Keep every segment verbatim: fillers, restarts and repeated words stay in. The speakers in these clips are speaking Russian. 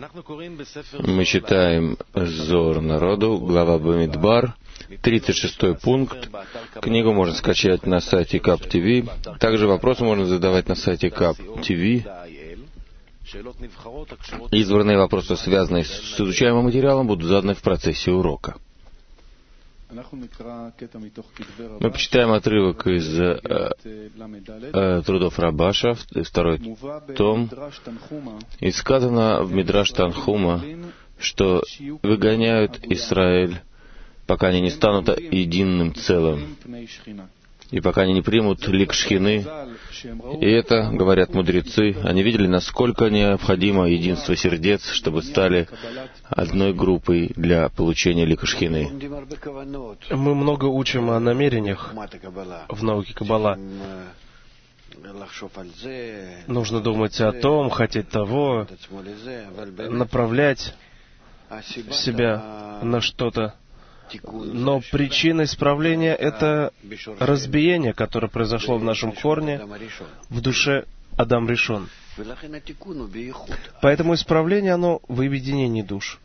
Мы читаем Зоар народу, глава Бамидбар, тридцать шестой пункт. Книгу можно скачать на сайте Кап ТВ. Также вопросы можно задавать на сайте Кап ТВ. Избранные вопросы, связанные с изучаемым материалом, будут заданы в процессе урока. Мы почитаем отрывок из э, э, трудов Рабаша, второй том, и сказано в Мидраш Танхума, что выгоняют Израиль, пока они не станут единым целым, и пока они не примут лик Шхины. И это, говорят мудрецы, они видели, насколько необходимо единство сердец, чтобы стали одной группой для получения лика Шхины. Мы много учим о намерениях в науке Каббала. Нужно думать о том, хотеть того, направлять себя на что-то. Но причина исправления — это разбиение, которое произошло в нашем корне, в душе Адам Ришон. Поэтому исправление, оно в объединении душ.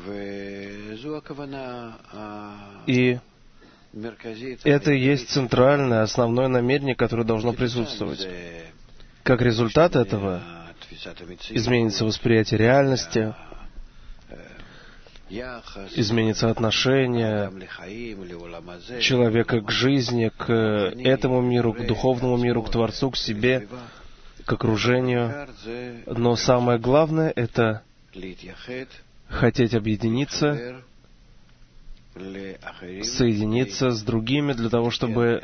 И это и есть центральное, основное намерение, которое должно присутствовать. Как результат этого изменится восприятие реальности, изменится отношение человека к жизни, к этому миру, к духовному миру, к Творцу, к себе, к окружению. Но самое главное — это хотеть объединиться, соединиться с другими для того, чтобы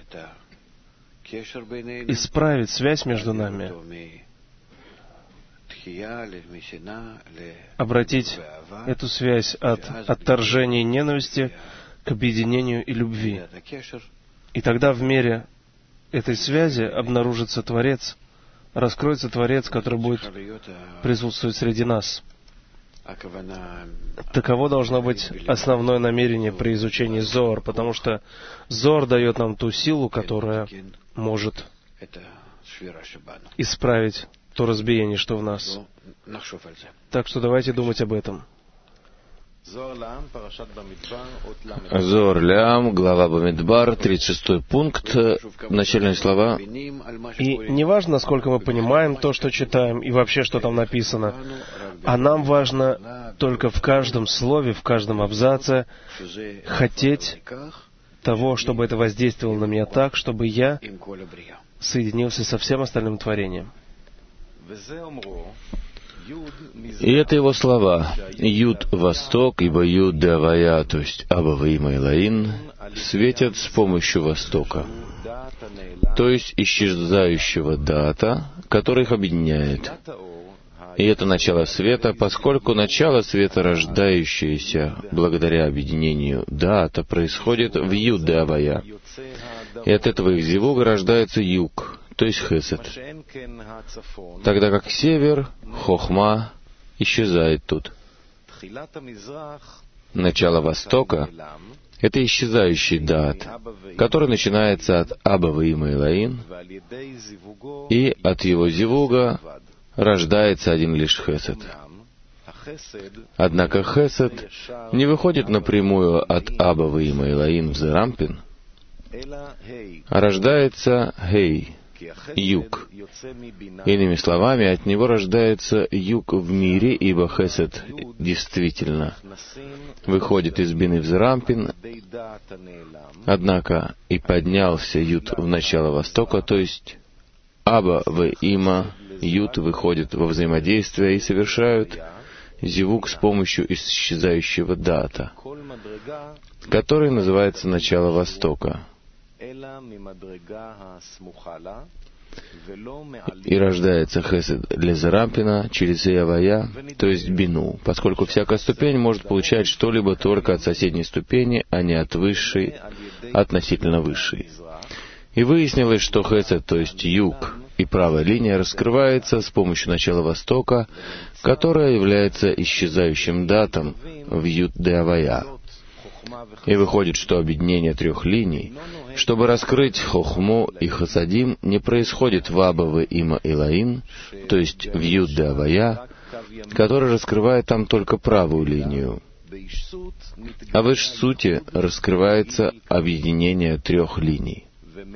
исправить связь между нами, обратить эту связь от отторжения и ненависти к объединению и любви. И тогда в мере этой связи обнаружится Творец, раскроется Творец, который будет присутствовать среди нас. Таково должно быть основное намерение при изучении Зоар, потому что Зоар дает нам ту силу, которая может исправить то разбиение, что в нас. Так что давайте думать об этом. Зоар Лям, глава Бамидбар, тридцать шестой пункт, начальные слова. И неважно, насколько мы понимаем то, что читаем, и вообще, что там написано, а нам важно только в каждом слове, в каждом абзаце хотеть того, чтобы это воздействовало на меня так, чтобы я соединился со всем остальным творением. И это его слова. Юд — Восток, ибо Юд — Давая, то есть Аба Ваима Элоин, светят с помощью Востока, то есть исчезающего дата, который их объединяет. И это начало света, поскольку начало света, рождающееся благодаря объединению дата, происходит в Юд Давая. И от этого их зивуга рождается Юг, то есть Хесед. Тогда как север, Хохма, исчезает тут. Начало Востока — это исчезающий дат, который начинается от Аба Ваима Элоин, и от его зивуга рождается один лишь Хесед. Однако Хесед не выходит напрямую от Аба Ваима Элоин в Зерампин, а рождается Хей, Юг. Иными словами, от него рождается Юг в мире, ибо Хесед действительно выходит из Бины в Зерампин, однако и поднялся Юд в начало Востока, то есть Аба Ваима Юд выходит во взаимодействие и совершают зивуг с помощью исчезающего дата, который называется начало Востока. И рождается Хесед для Зерампина через Иавая, то есть Бину, поскольку всякая ступень может получать что-либо только от соседней ступени, а не от высшей, относительно высшей. И выяснилось, что Хесед, то есть Юг, и правая линия раскрывается с помощью начала Востока, которое является исчезающим датом в Юд Деавая. И выходит, что объединение трех линий, чтобы раскрыть Хохму и Хасадим, не происходит в Аба Ваима Элоин, то есть в Юд Деавая, который раскрывает там только правую линию. А в Ишсуте раскрывается объединение трех линий.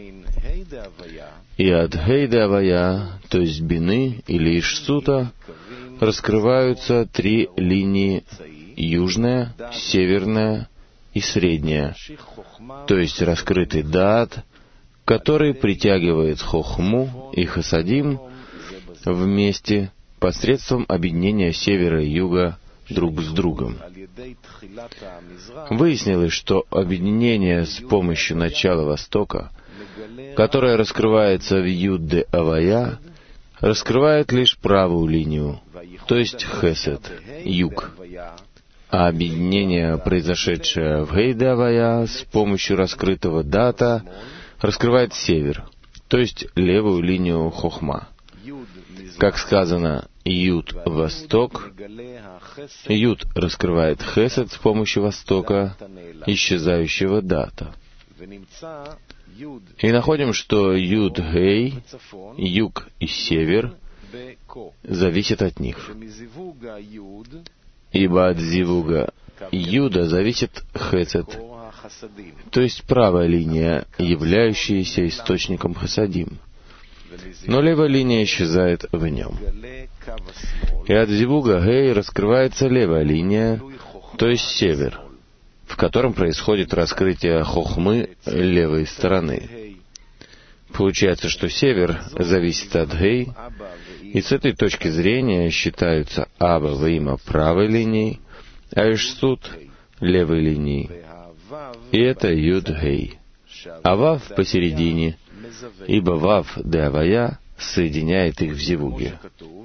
И от Хейда Авая, то есть Бины или Ишсута, раскрываются три линии: южная, северная и средняя, то есть раскрытый Даат, который притягивает Хохму и Хасадим вместе посредством объединения севера и юга друг с другом. Выяснилось, что объединение с помощью начала Востока, которое раскрывается в Юд-де Авая, раскрывает лишь правую линию, то есть Хесед, юг. А объединение, произошедшее в Гей-де Авая с помощью раскрытого Дата, раскрывает север, то есть левую линию Хохма. Как сказано, Юд — Восток, Юд раскрывает Хесед с помощью Востока, исчезающего Дата. И находим, что Юд-Гей, юг и север, зависят от них. Ибо от зивуга Юда зависит Хесед, то есть правая линия, являющаяся источником Хасадим. Но левая линия исчезает в нем. И от зивуга Гей раскрывается левая линия, то есть север, в котором происходит раскрытие Хохмы левой стороны. Получается, что север зависит от Гей, и с этой точки зрения считаются Аба Ваима правой линией, а Ишсут — левой линией. И это Юд-Гей. А Вав посередине, ибо Вав де Авая соединяет их в зивуге.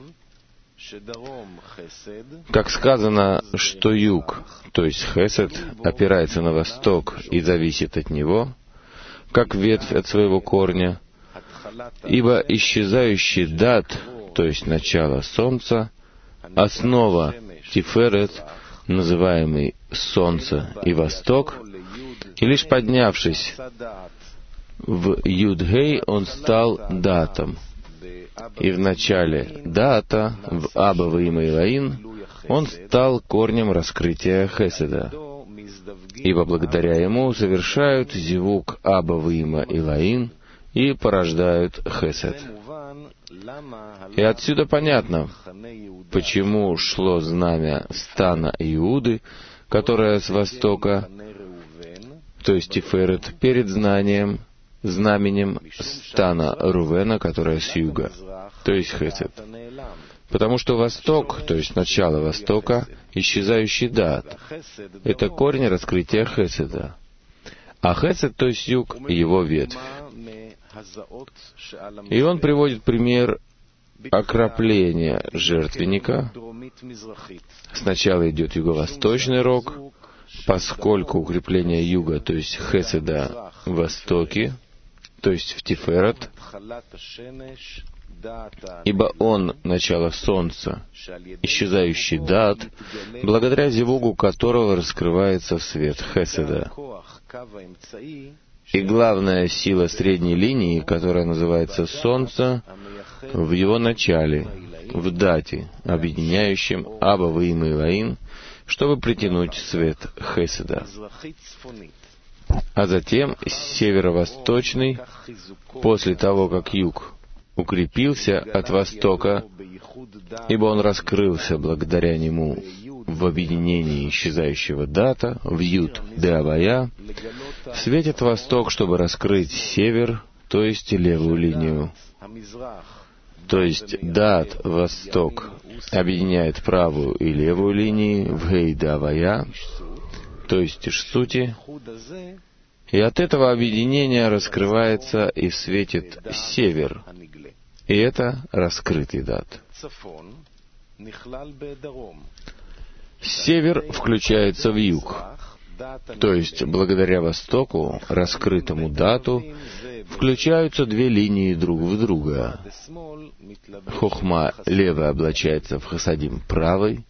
Как сказано, что юг, то есть Хесед, опирается на восток и зависит от него, как ветвь от своего корня, ибо исчезающий Дат, то есть начало солнца, основа Тиферет, называемый солнце и восток, и лишь поднявшись в Юд-Гей, он стал Датом. И в начале Дата, в Аба Ваима Илаин, он стал корнем раскрытия Хеседа. Ибо благодаря ему совершают зивук Аба Ваима Илаин и порождают Хесед. И отсюда понятно, почему шло знамя стана Иуды, которое с востока, то есть Тиферет, перед знанием, знаменем стана Рувена, которое с юга, то есть Хесед. Потому что восток, то есть начало востока, исчезающий Дат, это корень раскрытия Хеседа. А Хесед, то есть юг, его ветвь. И он приводит пример окропления жертвенника. Сначала идет юго-восточный рог, поскольку укрепление юга, то есть Хеседа, в востоке, то есть в Тиферет, ибо он — начало солнца, исчезающий Дат, благодаря зивугу которого раскрывается свет Хеседа. И главная сила средней линии, которая называется солнце, в его начале, в Дате, объединяющем Аба Ваима Илаин, чтобы притянуть свет Хеседа. А затем северо-восточный, после того, как юг укрепился от востока, ибо он раскрылся благодаря нему в объединении исчезающего Дата, в Юд-де Авая, светит восток, чтобы раскрыть север, то есть левую линию. То есть Дат, восток, объединяет правую и левую линии в Гей-де Авая, то есть Ишсути, и от этого объединения раскрывается и светит север, и это раскрытый Дат. Север включается в юг, то есть благодаря востоку, раскрытому Дату, включаются две линии друг в друга. Хохма левая облачается в Хасадим правой,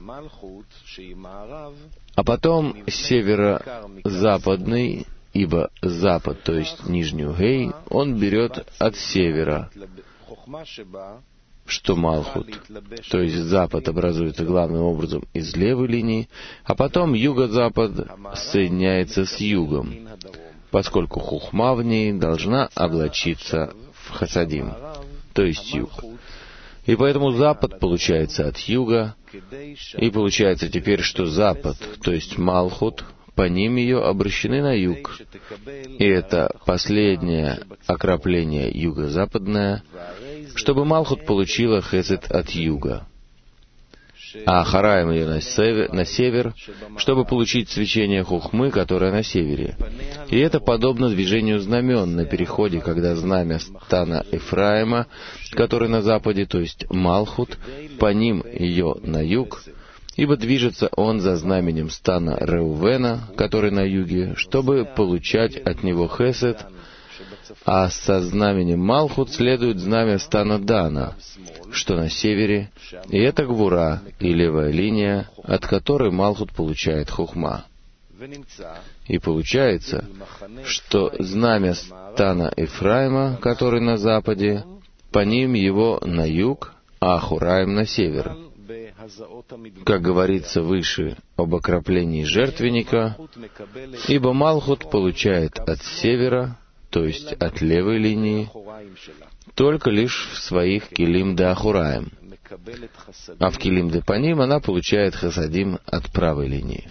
а потом северо-западный, ибо запад, то есть нижнюю Гей, он берет от севера, что Малхут, то есть Запад, образуется главным образом из левой линии, а потом Юго-Запад соединяется с Югом, поскольку Хухма в ней должна облачиться в Хасадим, то есть Юг. И поэтому Запад получается от Юга, и получается теперь, что Запад, то есть Малхут, по ним ее обращены на юг. И это последнее окропление юго-западное, чтобы Малхут получила хесед от юга, а Ахараим ее на север, на север, чтобы получить свечение Хухмы, которое на севере. И это подобно движению знамен на переходе, когда знамя стана Эфраима, который на западе, то есть Малхут, по ним ее на юг, ибо движется он за знаменем стана Реувена, который на юге, чтобы получать от него хесед, а со знаменем Малхут следует знамя стана Дана, что на севере, и это Гвура, и левая линия, от которой Малхут получает Хухма. И получается, что знамя стана Эфраима, который на западе, по ним его на юг, а Ахураим на север. Как говорится выше об окроплении жертвенника, ибо Малхут получает от севера, то есть от левой линии, только лишь в своих килим де Ахураим, а в килим де Паним она получает хасадим от правой линии.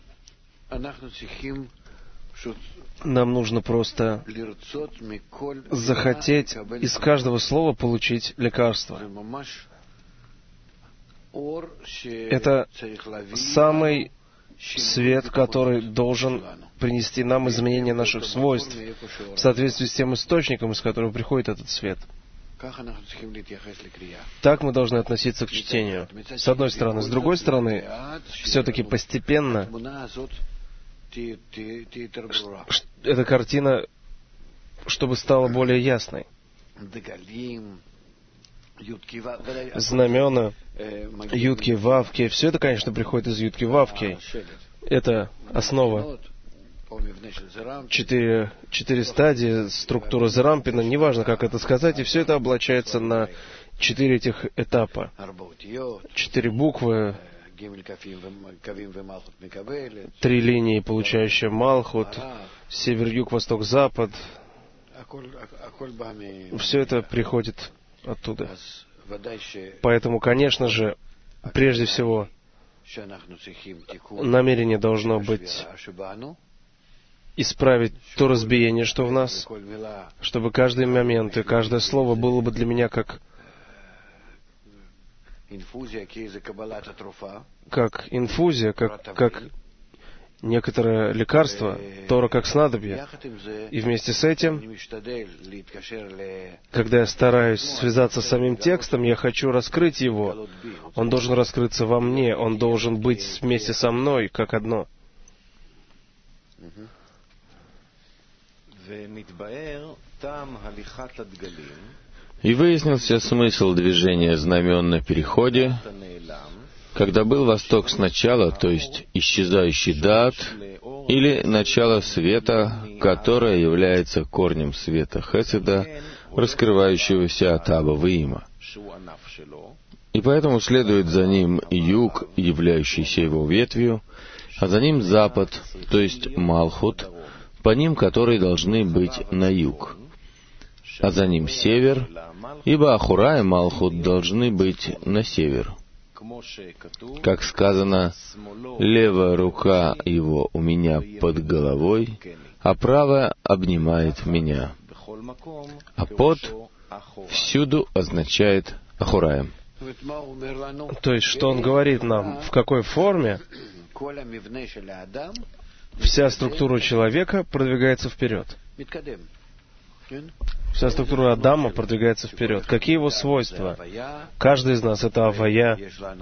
Нам нужно просто захотеть из каждого слова получить лекарство. Это самый свет, который должен принести нам изменение наших свойств в соответствии с тем источником, из которого приходит этот свет. Так мы должны относиться к чтению. С одной стороны. С другой стороны, все-таки постепенно эта картина, чтобы стала более ясной. Знамена, Ютки, Вавки, все это, конечно, приходит из Ютки, Вавки. Это основа. Четыре, четыре стадии, структура Зарампина, неважно, как это сказать, и все это облачается на четыре этих этапа. Четыре буквы, три линии, получающие Малхут, север, юг, восток, запад. Все это приходит оттуда. Поэтому, конечно же, прежде всего, намерение должно быть исправить то разбиение, что в нас, чтобы каждый момент и каждое слово было бы для меня как как инфузия, как, как некоторое лекарство, Тора как снадобье. И вместе с этим, когда я стараюсь связаться с самим текстом, я хочу раскрыть его. Он должен раскрыться во мне, он должен быть вместе со мной, как одно. И выяснился смысл движения знамен на переходе, когда был восток сначала, то есть исчезающий дат, или начало света, которое является корнем света Хеседа, раскрывающегося от Аба Виима. И поэтому следует за ним юг, являющийся его ветвью, а за ним запад, то есть Малхут, по ним которые должны быть на юг, а за ним север, ибо Ахура и Малхут должны быть на север. Как сказано, левая рука его у меня под головой, а правая обнимает меня. А под всюду означает Ахураим. То есть, что он говорит нам, в какой форме вся структура человека продвигается вперед. Вся структура Адама продвигается вперед. Какие его свойства? Каждый из нас — это Авая.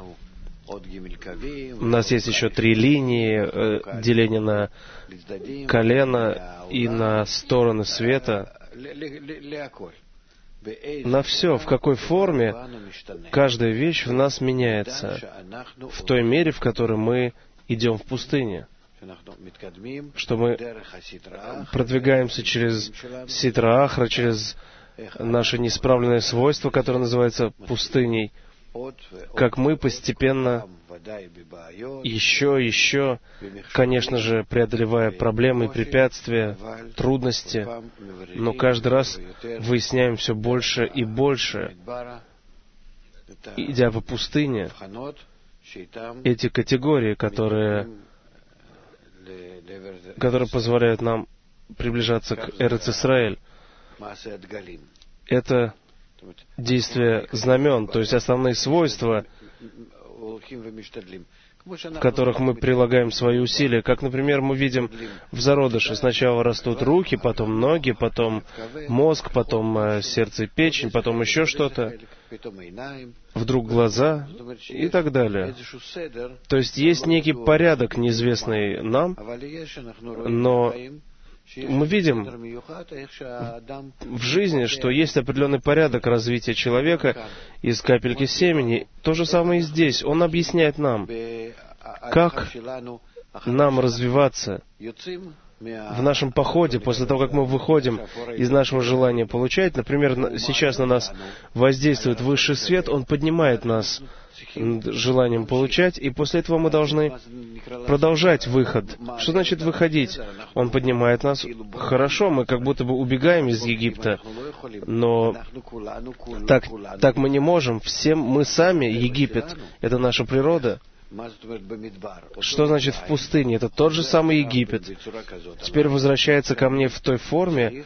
У нас есть еще три линии, э, деление на колено и на стороны света. На все, в какой форме каждая вещь в нас меняется, в той мере, в которой мы идем в пустыне. Что мы продвигаемся через Ситра Ахра, через наше неисправленное свойство, которое называется пустыней, как мы постепенно, еще, еще, конечно же, преодолевая проблемы и препятствия, трудности, но каждый раз выясняем все больше и больше, идя по пустыне, эти категории, которые, которые позволяют нам приближаться к Эрец Исраэль. Это действие знамен, то есть основные свойства, в которых мы прилагаем свои усилия. Как, например, мы видим в зародыше. Сначала растут руки, потом ноги, потом мозг, потом э, сердце и печень, потом еще что-то, вдруг глаза и так далее. То есть есть некий порядок, неизвестный нам, но мы видим в жизни, что есть определенный порядок развития человека из капельки семени. То же самое и здесь. Он объясняет нам, как нам развиваться в нашем походе, после того, как мы выходим из нашего желания получать. Например, сейчас на нас воздействует высший свет, он поднимает нас желанием получать, и после этого мы должны продолжать выход. Что значит выходить? Он поднимает нас. Хорошо, мы как будто бы убегаем из Египта, но так, так мы не можем. Все мы сами Египет. Это наша природа. Что значит в пустыне? Это тот же самый Египет. Теперь возвращается ко мне в той форме,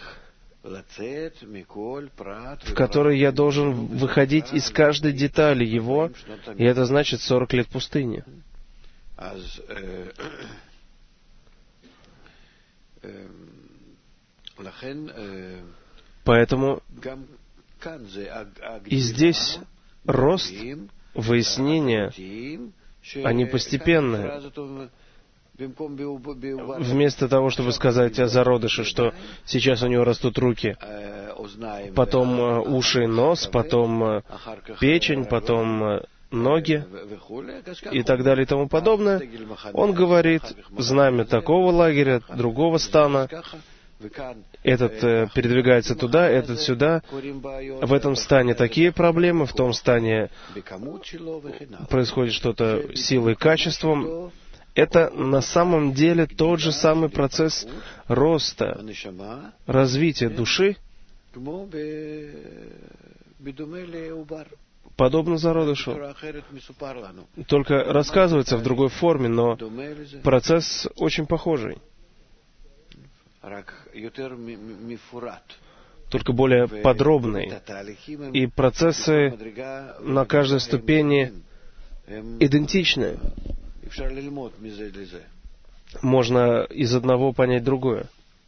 в которой я должен выходить из каждой детали его, и это значит сорок лет пустыни. Поэтому и здесь рост, выяснение, они постепенные. Вместо того, чтобы сказать о зародыше, что сейчас у него растут руки, потом уши, нос, потом печень, потом ноги и так далее и тому подобное, он говорит, знамя такого лагеря, другого стана, этот э, передвигается туда, этот сюда, в этом стане такие проблемы, в том стане происходит что-то силой и качеством. Это на самом деле тот же самый процесс роста, развития души, подобно зародышу. Только рассказывается в другой форме, но процесс очень похожий. Только более подробный. И процессы на каждой ступени идентичны. Можно из одного понять другое.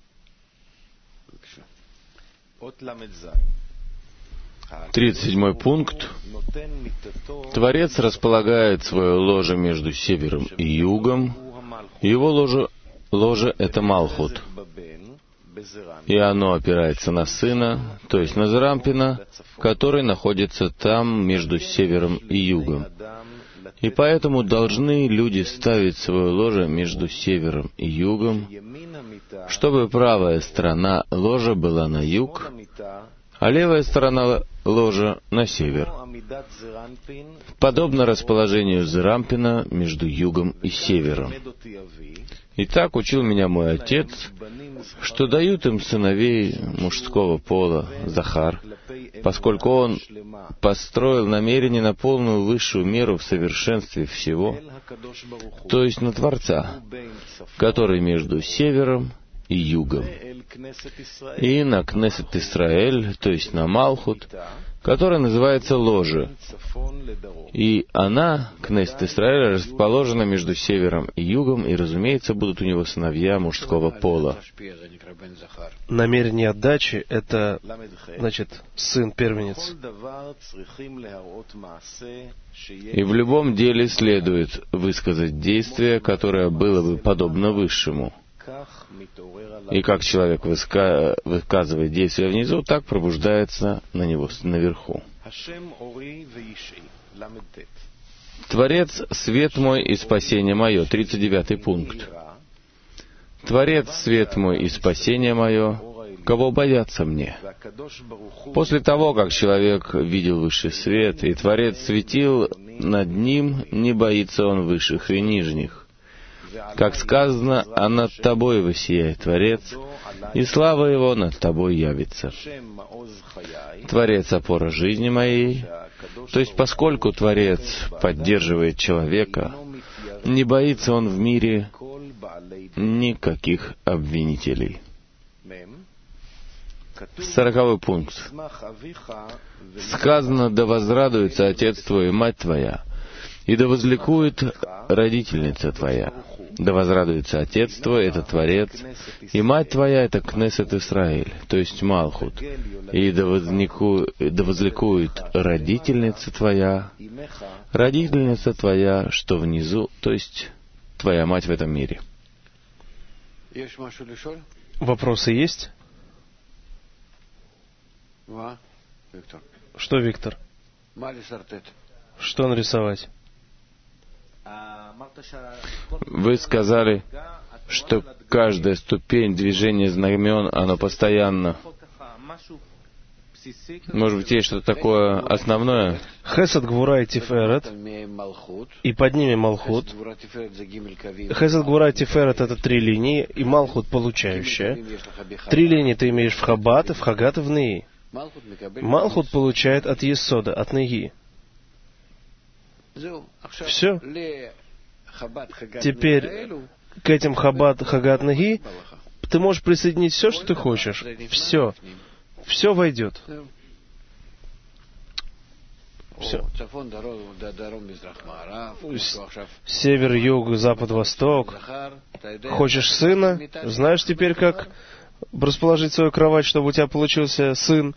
Тридцать седьмой пункт. Творец располагает свое ложе между севером и югом. Его ложе, ложе — это Малхут. И оно опирается на сына, то есть на Зерампина, который находится там между севером и югом. И поэтому должны люди ставить свое ложе между севером и югом, чтобы правая сторона ложа была на юг, а левая сторона ложа на север. Подобно расположению Зерампина между югом и севером. И так учил меня мой отец, что дают им сыновей мужского пола, Захар, поскольку он построил намерение на полную высшую меру в совершенстве всего, то есть на Творца, который между севером и югом, и на Кнесет Исраэль, то есть на Малхут, которая называется ложе. И она, Кнесет Исраэль, расположена между севером и югом, и, разумеется, будут у него сыновья мужского пола. Намерение отдачи — это, значит, сын-первенец. И в любом деле следует высказать действие, которое было бы подобно высшему. И как человек выска... выказывает действие внизу, так пробуждается на него наверху. Творец — свет мой и спасение мое. тридцать девятый пункт. Творец — свет мой и спасение мое, кого боятся мне. После того, как человек видел высший свет, и Творец светил над ним, не боится он высших и нижних. Как сказано, а над тобой воссияет Творец, и слава Его над тобой явится. Творец — опора жизни моей. То есть, поскольку Творец поддерживает человека, не боится он в мире никаких обвинителей. Сороковой пункт. Сказано: «Да возрадуется отец твой и мать твоя, и да возликует родительница твоя». Да возрадуется отец твой — это Творец, и мать твоя — это Кнесет Исраэль, то есть Малхут. И да, вознику... да возликует родительница твоя, родительница твоя, что внизу, то есть твоя мать в этом мире. Вопросы есть? Что, Виктор? Что нарисовать? Вы сказали, что каждая ступень движения знамен, оно постоянно. Может быть, есть что-то такое основное? Хесед, Гвура и Тиферет, и под ними Малхут. Хесед, Гвура и Тиферет — это три линии, и Малхут — получающая. Три линии ты имеешь в Хаббат, и в Хагат, и в Неи. Малхут получает от Есода, от Неги. Все. Теперь к этим Хаббат, Хагат, Неги ты можешь присоединить все, что ты хочешь. Все. Все войдет. Все. Север, юг, запад, восток. Хочешь сына? Знаешь теперь, как расположить свою кровать, чтобы у тебя получился сын?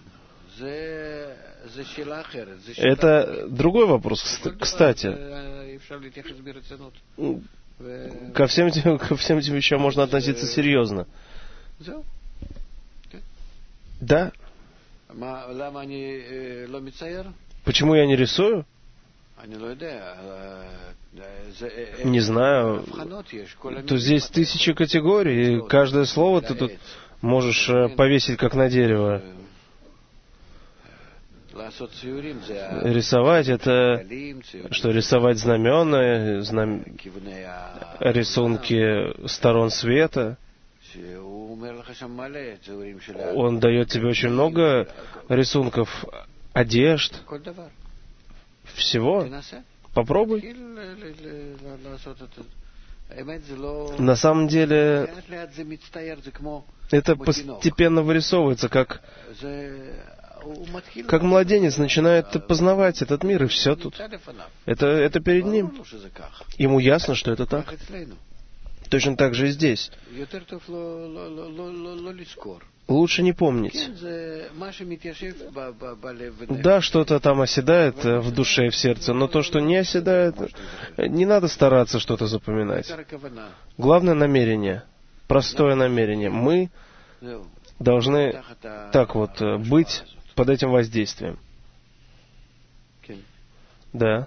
Это другой вопрос, кстати. Ко всем этим, ко всем этим вещам можно относиться серьезно. Да. Почему я не рисую? Не знаю. То здесь тысячи категорий, и каждое слово ты тут можешь повесить как на дерево. Рисовать — это что? Рисовать знамена, знам... рисунки сторон света. Он дает тебе очень много рисунков одежд, всего. Попробуй. На самом деле, это постепенно вырисовывается, как, как младенец начинает познавать этот мир, и все тут. Это, это перед ним. Ему ясно, что это так. Точно так же и здесь. Лучше не помнить. Да, что-то там оседает в душе и в сердце, но то, что не оседает, не надо стараться что-то запоминать. Главное — намерение. Простое намерение. Мы должны так вот быть под этим воздействием. Да.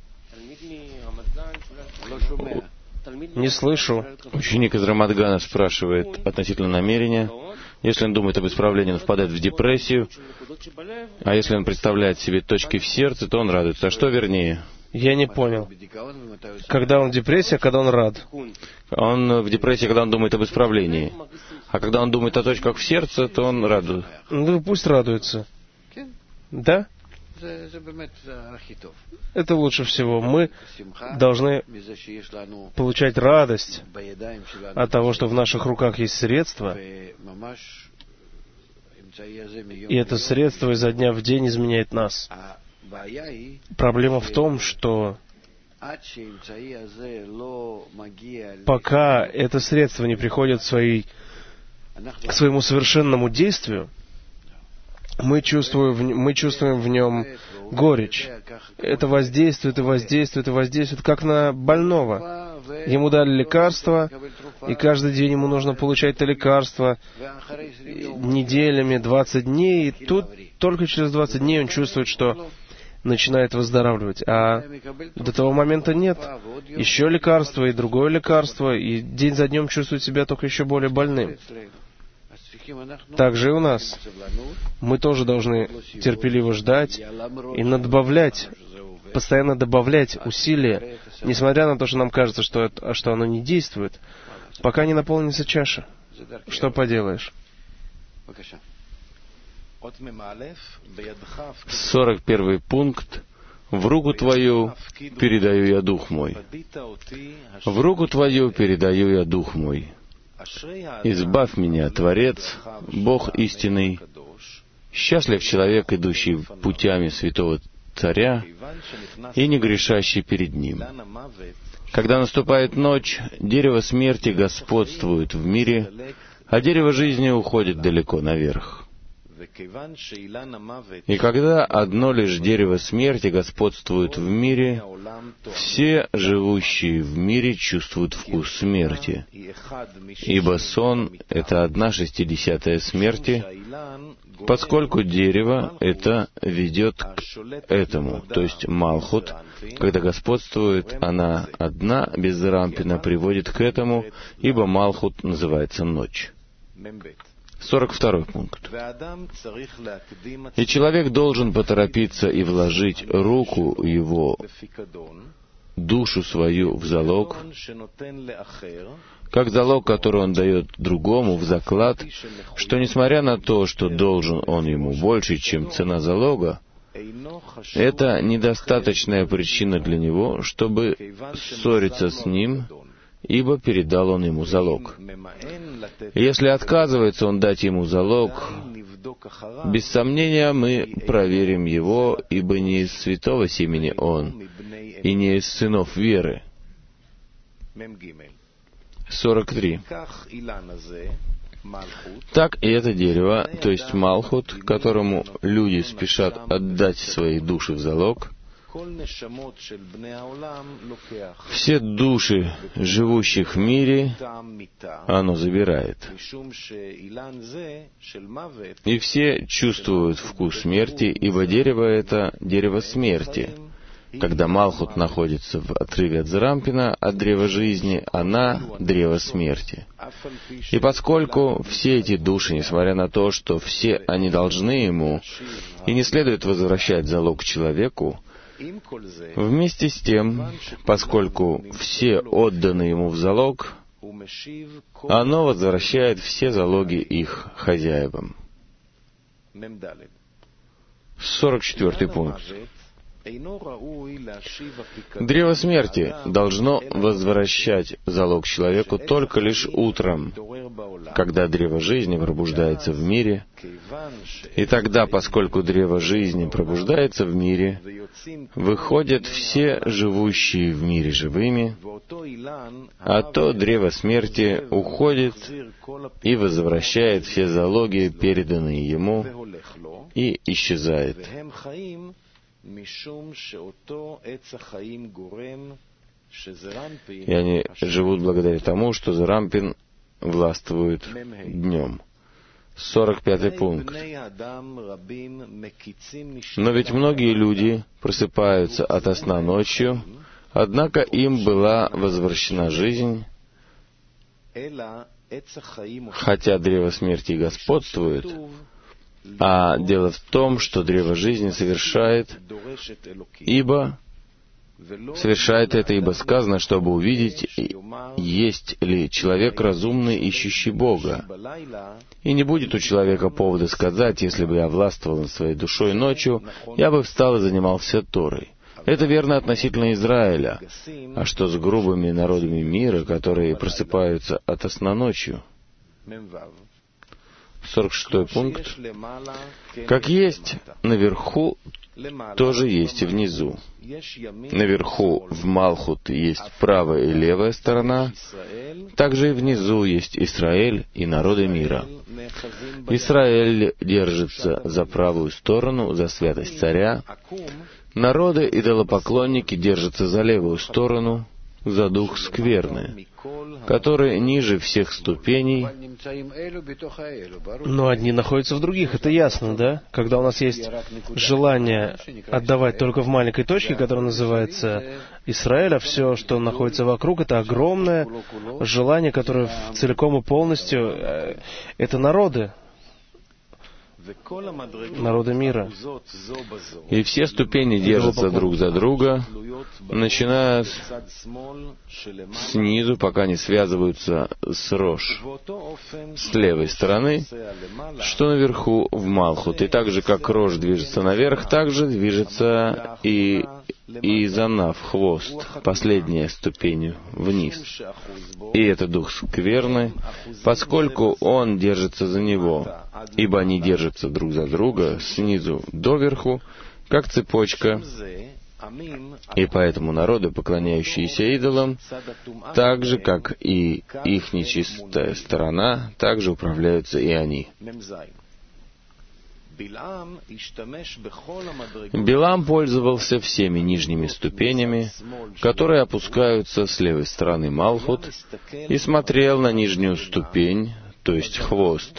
Не слышу. Ученик из Рамадгана спрашивает относительно намерения. Если он думает об исправлении, он впадает в депрессию. А если он представляет себе точки в сердце, то он радуется. А что вернее? Я не понял. Когда он в депрессии, а когда он рад? Он в депрессии, когда он думает об исправлении. А когда он думает о точках в сердце, то он радуется. Ну, пусть радуется. Да? Это лучше всего. Мы должны получать радость от того, что в наших руках есть средства, и это средство изо дня в день изменяет нас. Проблема в том, что пока это средство не приходит к, своей, к своему совершенному действию, мы чувствуем, мы чувствуем в нем горечь. Это воздействует и воздействует и воздействует, как на больного. Ему дали лекарство, и каждый день ему нужно получать это лекарство неделями, двадцать дней, и тут только через двадцать дней он чувствует, что начинает выздоравливать. А до того момента нет. Еще лекарство и другое лекарство, и день за днем чувствует себя только еще более больным. Так же и у нас. Мы тоже должны терпеливо ждать и надбавлять, постоянно добавлять усилия, несмотря на то, что нам кажется, что, это, что оно не действует, пока не наполнится чаша. Что поделаешь? Сорок первый пункт. В руку Твою передаю я дух мой. В руку Твою передаю я дух мой. Избавь меня, Творец, Бог истинный. Счастлив человек, идущий путями святого Царя и не грешащий перед Ним. Когда наступает ночь, дерево смерти господствует в мире, а дерево жизни уходит далеко наверх. И когда одно лишь дерево смерти господствует в мире, все живущие в мире чувствуют вкус смерти, ибо сон — это одна шестидесятая смерти, поскольку дерево это ведет к этому, то есть Малхут, когда господствует она одна, без Рампина, приводит к этому, ибо Малхут называется ночь. Сорок второй пункт. И человек должен поторопиться и вложить руку его, душу свою в залог, как залог, который он дает другому в заклад, что, несмотря на то, что должен он ему больше, чем цена залога, это недостаточная причина для него, чтобы ссориться с ним, ибо передал он ему залог. Если отказывается он дать ему залог, без сомнения мы проверим его, ибо не из святого семени он, и не из сынов веры. сорок три. Так и это дерево, то есть Малхут, которому люди спешат отдать свои души в залог, все души, живущих в мире, оно забирает. И все чувствуют вкус смерти, ибо дерево — это дерево смерти. Когда Малхут находится в отрыве от Зарампина, от древа жизни, она — древо смерти. И поскольку все эти души, несмотря на то, что все они должны ему, и не следует возвращать залог человеку, вместе с тем, поскольку все отданы ему в залог, оно возвращает все залоги их хозяевам. Сорок четвертый пункт. Древо смерти должно возвращать залог человеку только лишь утром, когда древо жизни пробуждается в мире, и тогда, поскольку древо жизни пробуждается в мире, выходят все живущие в мире живыми, а то древо смерти уходит и возвращает все залоги, переданные ему, и исчезает. И они живут благодаря тому, что Зарампин властвует днем. Сорок пятый пункт. Но ведь многие люди просыпаются ото сна ночью, однако им была возвращена жизнь, хотя древо смерти господствует. А дело в том, что древо жизни совершает, ибо совершает это, ибо сказано, чтобы увидеть, есть ли человек разумный, ищущий Бога. И не будет у человека повода сказать, если бы я властвовал над своей душой ночью, я бы встал и занимался Торой. Это верно относительно Израиля. А что с грубыми народами мира, которые просыпаются ото сна ночью? сорок шестой пункт. Как есть наверху, тоже есть и внизу. Наверху в Малхут есть правая и левая сторона, также и внизу есть Израиль и народы мира. Израиль держится за правую сторону, за святость царя, народы идолопоклонники держатся за левую сторону, за дух скверны, который ниже всех ступеней, но одни находятся в других, это ясно, да? Когда у нас есть желание отдавать только в маленькой точке, которая называется Израиль, а все, что находится вокруг, это огромное желание, которое целиком и полностью э, это народы, народы мира. И все ступени держатся друг за друга, начиная с, снизу, пока не связываются с Рош, с левой стороны, что наверху в Малхут. И так же, как Рош движется наверх, так же движется и и Занав, хвост, последняя ступень вниз. И это дух скверны, поскольку он держится за него, ибо они держатся друг за друга снизу доверху, как цепочка, и поэтому народы, поклоняющиеся идолам, так же, как и их нечистая сторона, так же управляются и они. Билам пользовался всеми нижними ступенями, которые опускаются с левой стороны Малхут, и смотрел на нижнюю ступень, то есть хвост,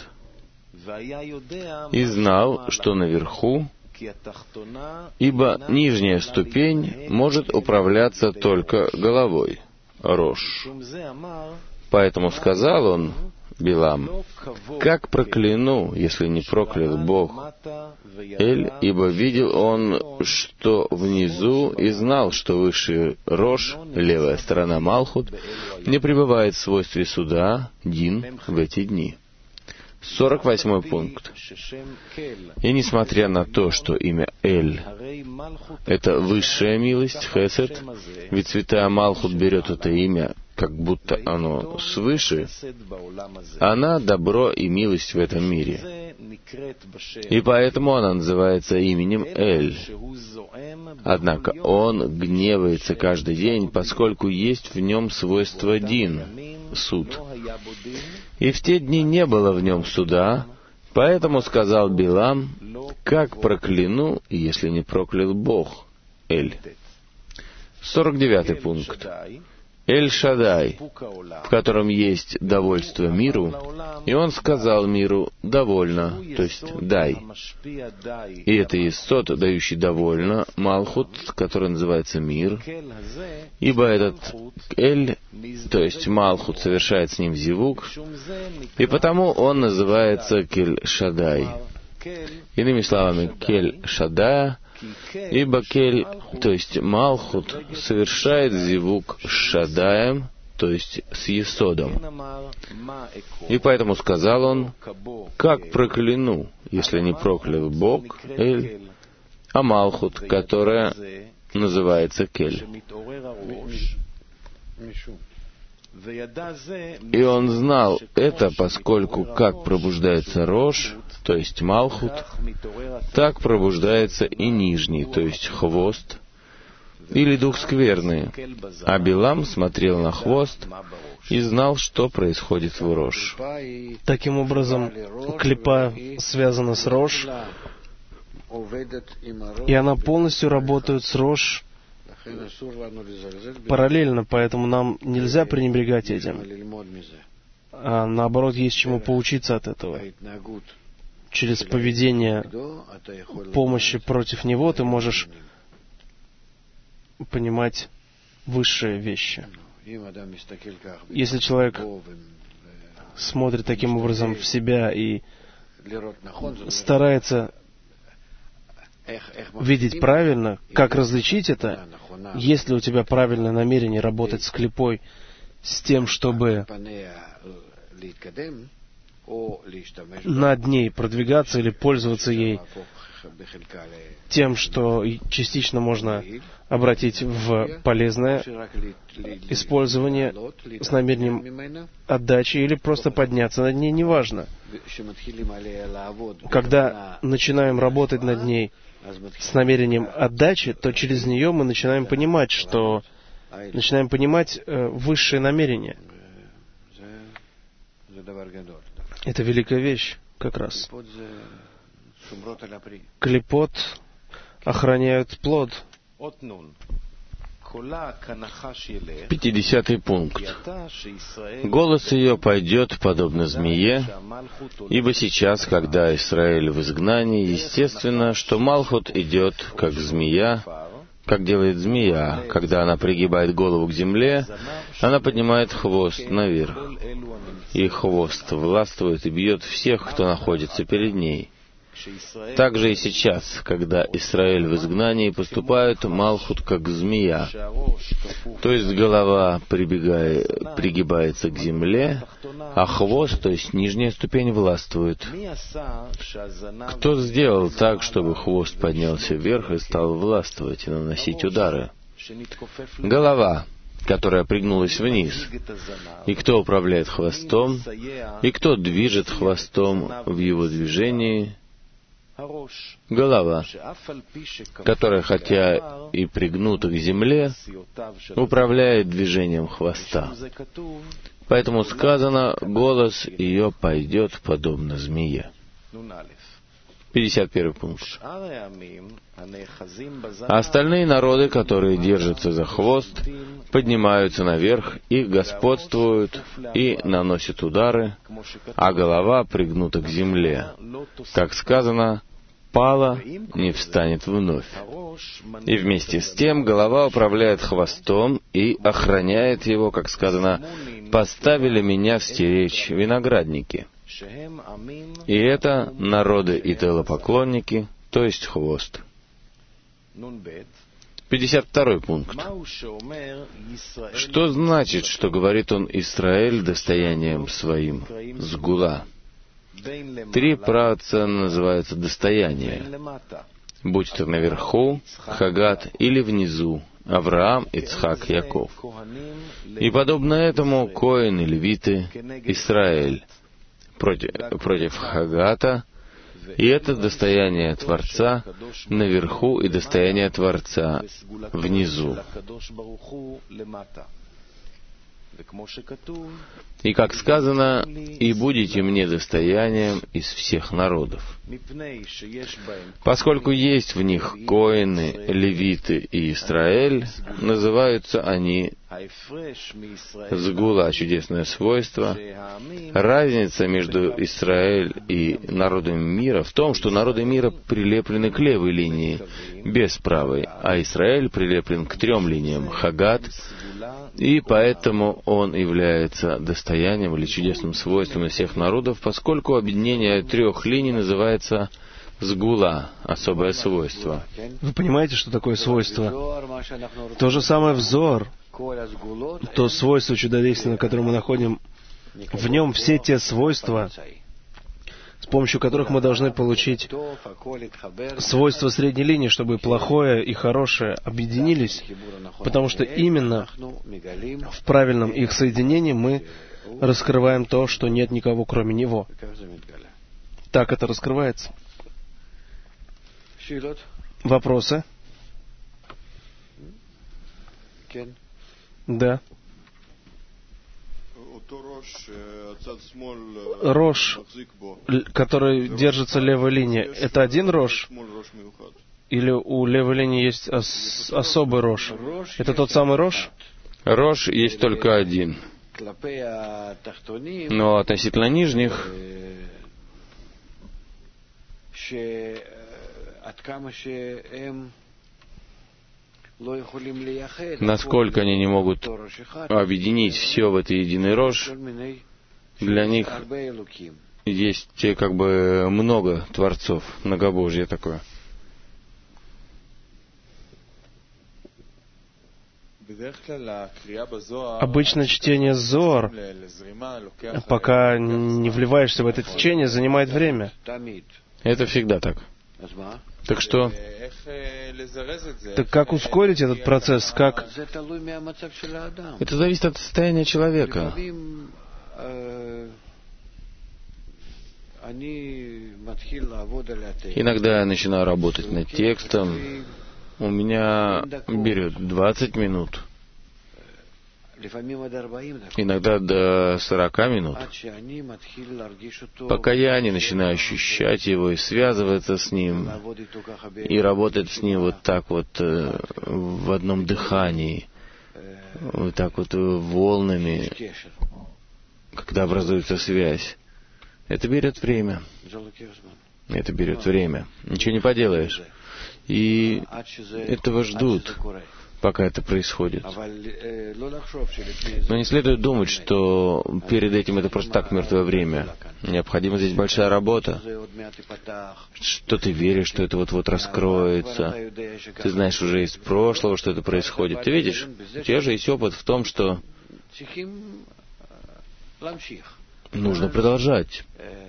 и знал, что наверху, ибо нижняя ступень может управляться только головой, Рош. Поэтому сказал он, Билам, «Как прокляну, если не проклял Бог Эль, ибо видел он, что внизу, и знал, что выше Рош, левая сторона Малхут, не пребывает в свойстве суда, Дин, в эти дни». сорок восьмой пункт. И несмотря на то, что имя Эль — это высшая милость, Хесед, ведь святая Малхут берет это имя, как будто оно свыше, она добро и милость в этом мире. И поэтому она называется именем Эль. Однако он гневается каждый день, поскольку есть в нем свойство Дин, суд. И в те дни не было в нем суда, поэтому сказал Билам, «Как прокляну, если не проклял Бог Эль». сорок девятый пункт. Эль-Шадай, в котором есть довольство миру, и он сказал миру «довольно», то есть «дай». И это Есод, дающий «довольно», Малхут, который называется «мир», ибо этот Эль, то есть Малхут, совершает с ним зивук, и потому он называется Кель-Шадай. Иными словами, Кель-Шадая, ибо Кель, то есть Малхут, совершает зивук с Шадаем, то есть с Есодом. И поэтому сказал он, «Как прокляну, если не проклял Бог Эль, а Малхут, которая называется Кель». И он знал это, поскольку как пробуждается Рош, то есть Малхут, так пробуждается и нижний, то есть хвост, или дух скверный. А Билам смотрел на хвост и знал, что происходит в Рош. Таким образом, клипа связана с Рош, и она полностью работает с Рош параллельно, поэтому нам нельзя пренебрегать этим. А наоборот, есть чему поучиться от этого. Через поведение помощи против него ты можешь понимать высшие вещи. Если человек смотрит таким образом в себя и старается видеть правильно, как различить это, есть ли у тебя правильное намерение работать с клипой с тем, чтобы над ней продвигаться или пользоваться ей тем, что частично можно обратить в полезное использование с намерением отдачи или просто подняться над ней, неважно. Когда начинаем работать над ней с намерением отдачи, то через нее мы начинаем понимать, что начинаем понимать э, высшее намерение. Это великая вещь, как раз. Клипот охраняют плод. Пятидесятый пункт. Голос ее пойдет подобно змее, ибо сейчас, когда Израиль в изгнании, естественно, что Малхут идет как змея, как делает змея. Когда она пригибает голову к земле, она поднимает хвост наверх, и хвост властвует и бьет всех, кто находится перед ней. Также и сейчас, когда Израиль в изгнании, поступает Малхут как змея, то есть голова прибегая, пригибается к земле, а хвост, то есть нижняя ступень, властвует. Кто сделал так, чтобы хвост поднялся вверх и стал властвовать и наносить удары? Голова, которая пригнулась вниз. И кто управляет хвостом? И кто движет хвостом в его движении? Голова, которая, хотя и пригнута к земле, управляет движением хвоста. Поэтому сказано, голос ее пойдет подобно змее. пятьдесят первый пункт. А остальные народы, которые держатся за хвост, поднимаются наверх и господствуют, и наносят удары, а голова пригнута к земле. Как сказано, пала, не встанет вновь. И вместе с тем голова управляет хвостом и охраняет его, как сказано, «Поставили меня стеречь виноградники». И это народы идолопоклонники, то есть хвост. пятьдесят второй пункт. Что значит, что говорит он Израиль достоянием своим, сгула? Три праотца называются достояние, будь то наверху, Хагат, или внизу, Авраам, Ицхак, Яков. И подобно этому коэн и левиты, Израиль, против, против Хагата, и это достояние Творца наверху и достояние Творца внизу. И как сказано, «И будете мне достоянием из всех народов». Поскольку есть в них коэны, левиты и Израиль, называются они сгула, чудесное свойство. Разница между Израиль и народами мира в том, что народы мира прилеплены к левой линии, без правой, а Израиль прилеплен к трем линиям, Хагат, и поэтому он является достоянием или чудесным свойством из всех народов, поскольку объединение трех линий называется сгула, особое свойство. Вы понимаете, что такое свойство? То же самое взор, то свойство чудодейственное, которое мы находим, в нем все те свойства, с помощью которых мы должны получить свойства средней линии, чтобы плохое и хорошее объединились, потому что именно в правильном их соединении мы раскрываем то, что нет никого, кроме Него. Так это раскрывается. Вопросы? Да. Рош, который держится левой линией, это один рош? Или у левой линии есть ос- особый рош? Это тот самый рош? Рош есть только один. Но относительно нижних, насколько они не могут объединить все в это единый рош, для них есть как бы много творцов, многобожье такое. Обычно чтение Зоар, пока не вливаешься в это течение, занимает время. Это всегда так. Так что? Так как ускорить этот процесс? Как? Это зависит от состояния человека. Иногда я начинаю работать над текстом. У меня берет двадцать минут. иногда до сорока минут, пока я не начинаю ощущать его и связываться с ним, и работать с ним вот так вот в одном дыхании, вот так вот волнами, когда образуется связь. Это берет время. Это берет время. Ничего не поделаешь. И этого ждут, пока это происходит. Но не следует думать, что перед этим это просто так мертвое время. Необходима здесь большая работа. Что ты веришь, что это вот-вот раскроется. Ты знаешь уже из прошлого, что это происходит. Ты видишь, у тебя же есть опыт в том, что нужно продолжать.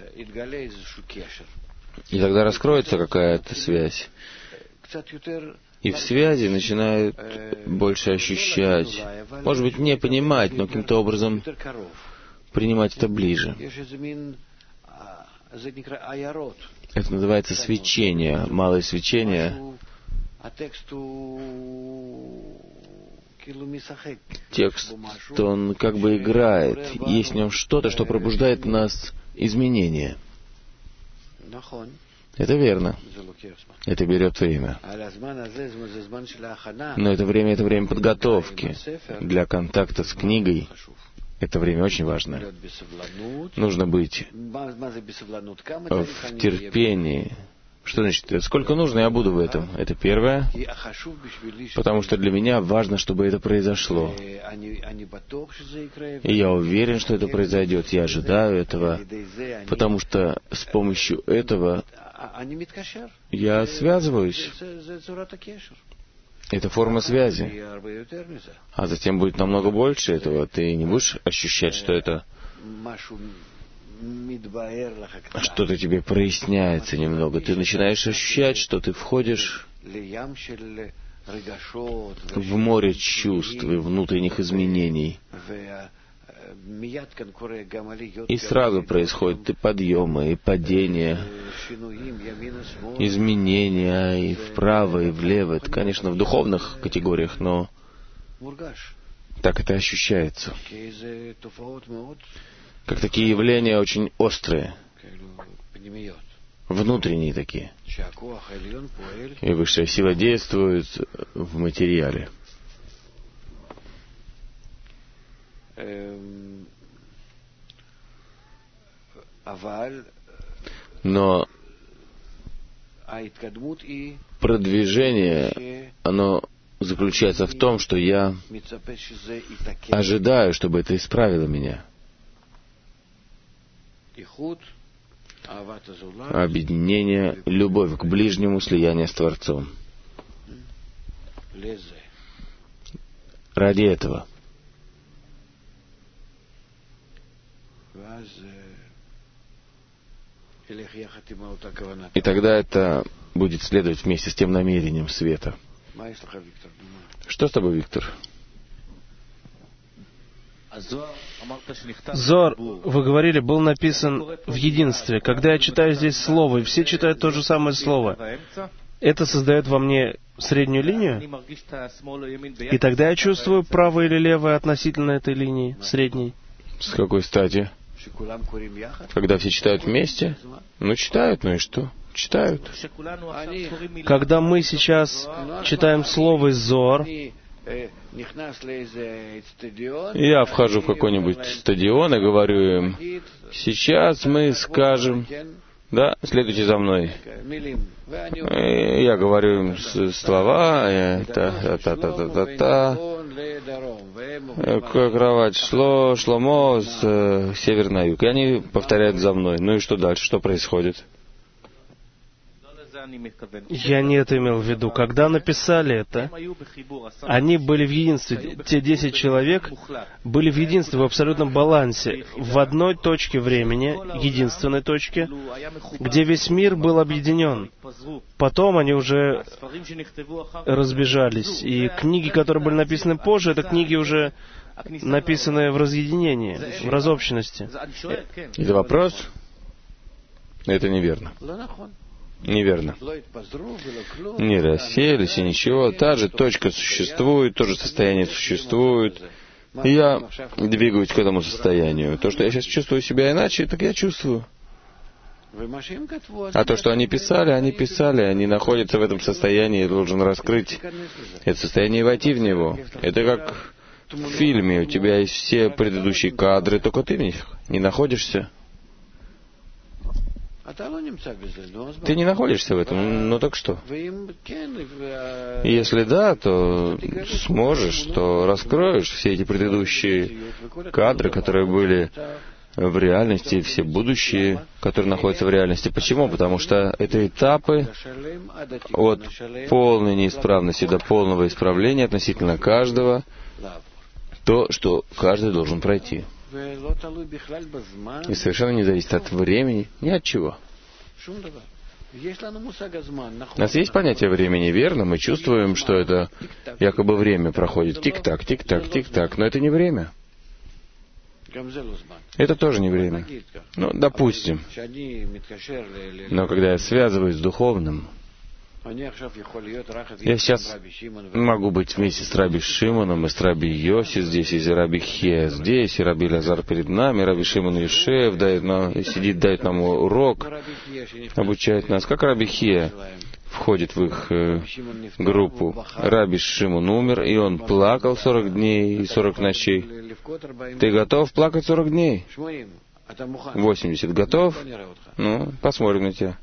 И тогда раскроется какая-то связь. И в связи начинают больше ощущать, может быть, не понимать, но каким-то образом принимать это ближе. Это называется свечение, малое свечение. Текст, он как бы играет. Есть в нем что-то, что пробуждает в нас изменения. Это верно. Это берет время. Но это время — это время подготовки для контакта с книгой. Это время очень важное. Нужно быть в терпении. Что значит? Сколько нужно, я буду в этом. Это первое. Потому что для меня важно, чтобы это произошло. И я уверен, что это произойдет. Я ожидаю этого. Потому что с помощью этого я связываюсь. Это форма связи. А затем будет намного больше этого. Ты не будешь ощущать, что это что-то тебе проясняется немного. Ты начинаешь ощущать, что ты входишь в море чувств и внутренних изменений. И сразу происходят и подъемы, и падения, изменения и вправо, и влево. Это, конечно, в духовных категориях, но так это ощущается. Как такие явления очень острые, внутренние такие. И высшая сила действует в материале. Но продвижение, оно заключается в том, что я ожидаю, чтобы это исправило меня. Объединение, любовь к ближнему, слияние с Творцом. Ради этого. И тогда это будет следовать вместе с тем намерением света. Что с тобой, Виктор? Зоар, вы говорили, был написан в единстве. Когда я читаю здесь слово, и все читают то же самое слово, это создает во мне среднюю линию? И тогда я чувствую правое или левое относительно этой линии, средней. С какой стати? Когда все читают вместе? Ну, читают, ну и что? Читают. Когда мы сейчас читаем слово из Зоар, я вхожу в какой-нибудь стадион и говорю им: сейчас мы скажем, да, следуйте за мной. И я говорю им слова, та-та-та-та-та-та, кровать шло, Шломо с э, севера на юг. И они повторяют за мной. Ну и что дальше? Что происходит? Я не это имел в виду. Когда написали это, они были в единстве. Те десять человек были в единстве, в абсолютном балансе, в одной точке времени, единственной точке, где весь мир был объединен. Потом они уже разбежались. И книги, которые были написаны позже, это книги уже написанные в разъединении, в разобщенности. Это вопрос? Это неверно. Неверно. Не рассеялись и ничего. Та же точка существует, то же состояние существует. Я двигаюсь к этому состоянию. То, что я сейчас чувствую себя иначе, так я чувствую. А то, что они писали, они писали, они находятся в этом состоянии, я должен раскрыть это состояние и войти в него. Это как в фильме, у тебя есть все предыдущие кадры, только ты в них не находишься. Ты не находишься в этом, ну так что? Если да, то сможешь, то раскроешь все эти предыдущие кадры, которые были в реальности, все будущие, которые находятся в реальности. Почему? Потому что это этапы от полной неисправности до полного исправления относительно каждого, то, что каждый должен пройти. И совершенно не зависит от времени, ни от чего. У нас есть понятие времени, верно? Мы чувствуем, что это якобы время проходит. Тик-так, тик-так, тик-так, но это не время. Это тоже не время. Ну, допустим. Но когда я связываюсь с духовным, я сейчас могу быть вместе с Раби Шимоном, и с Раби Йоси здесь, и Раби Хия здесь, и Раби Лазар перед нами, Раби Шимон Ешев дает нам, сидит, дает нам урок, обучает нас. Как Раби Хия входит в их э, группу. Раби Шимон умер, и он плакал сорок дней и сорок ночей. Ты готов плакать сорок дней? восемьдесят готов? Ну, посмотрим на тебя.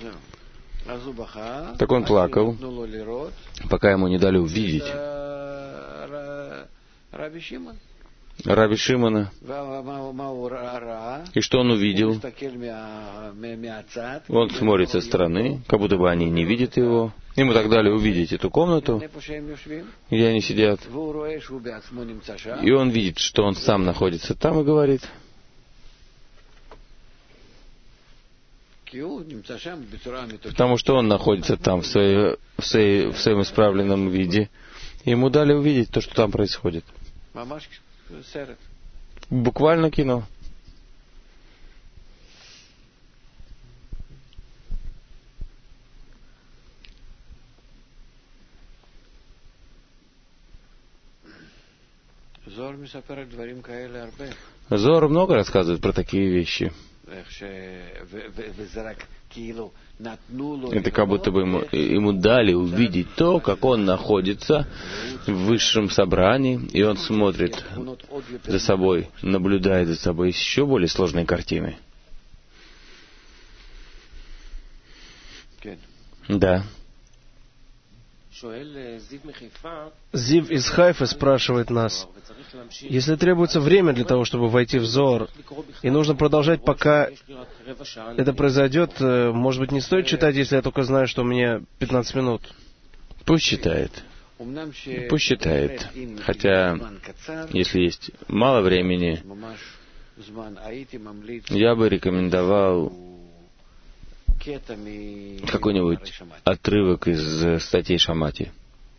Так он плакал, пока ему не дали увидеть Раби Шимона. И что он увидел? Он смотрит со стороны, как будто бы они не видят его. Ему так дали увидеть эту комнату, где они сидят. И он видит, что он сам находится там, и говорит: потому что он находится там в, своей, в, своей, в своем исправленном виде. Ему дали увидеть то, что там происходит. Буквально кино. Зор много рассказывает про такие вещи. Это как будто бы ему, ему дали увидеть то, как он находится в высшем собрании, и он смотрит за собой, наблюдает за собой еще более сложные картины. Да. Зив из Хайфы спрашивает нас: если требуется время для того, чтобы войти в Зоар, и нужно продолжать, пока это произойдет, может быть, не стоит читать, если я только знаю, что у меня пятнадцать минут? Пусть читает. Пусть читает. Хотя, если есть мало времени, я бы рекомендовал какой-нибудь отрывок из статей Шамати.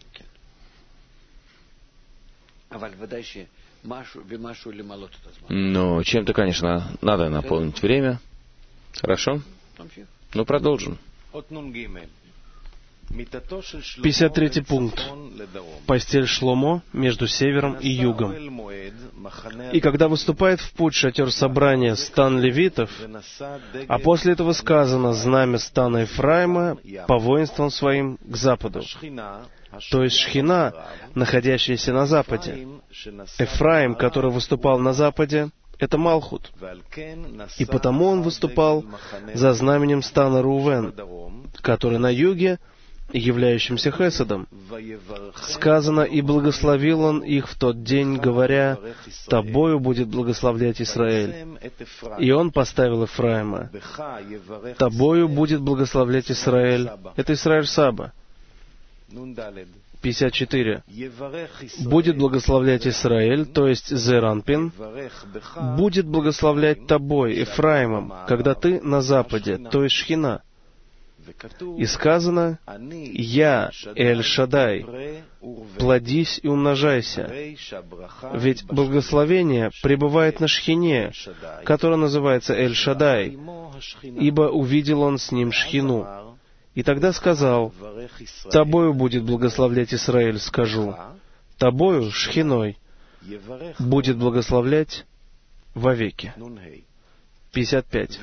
Но чем-то, конечно, надо наполнить время. Хорошо? Ну, продолжим. пятьдесят третий пункт. Постель Шломо между севером и югом. И когда выступает в путь шатер собрания стан левитов, а после этого сказано знамя стана Ефраима по воинствам своим к западу, то есть Шхина, находящаяся на западе. Эфраим, который выступал на западе, это Малхут. И потому он выступал за знаменем стана Рувен, который на юге, являющимся Хесадом. Сказано: «И благословил он их в тот день, говоря: тобою будет благословлять Израиль». И он поставил Ефраима. Тобою будет благословлять Израиль. Это Израиль Саба. пятьдесят четыре. Будет благословлять Израиль, то есть Зеранпин, будет благословлять тобой, Ефраимом, когда ты на западе, то есть Шхина. И сказано: «Я, Эль-Шадай, плодись и умножайся». Ведь благословение пребывает на Шхине, которая называется Эль-Шадай, ибо увидел он с ним Шхину. И тогда сказал: «Тобою будет благословлять Израиль, скажу, тобою, Шхиной». будет благословлять вовеки. пятьдесят пять.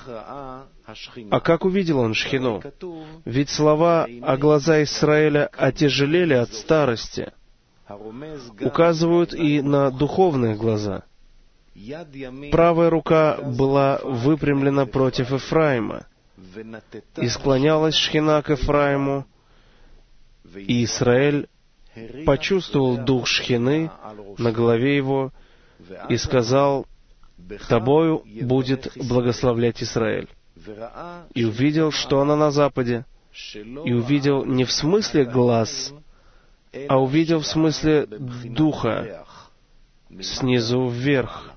А как увидел он Шхину? Ведь слова «а глаза Израиля отяжелели от старости» указывают и на духовные глаза. Правая рука была выпрямлена против Ефраима, и склонялась Шхина к Ефраиму, и Израиль почувствовал дух Шхины на голове его и сказал: «Тобою будет благословлять Израиль». И увидел, что она на западе, и увидел не в смысле глаз, а увидел в смысле духа, снизу вверх.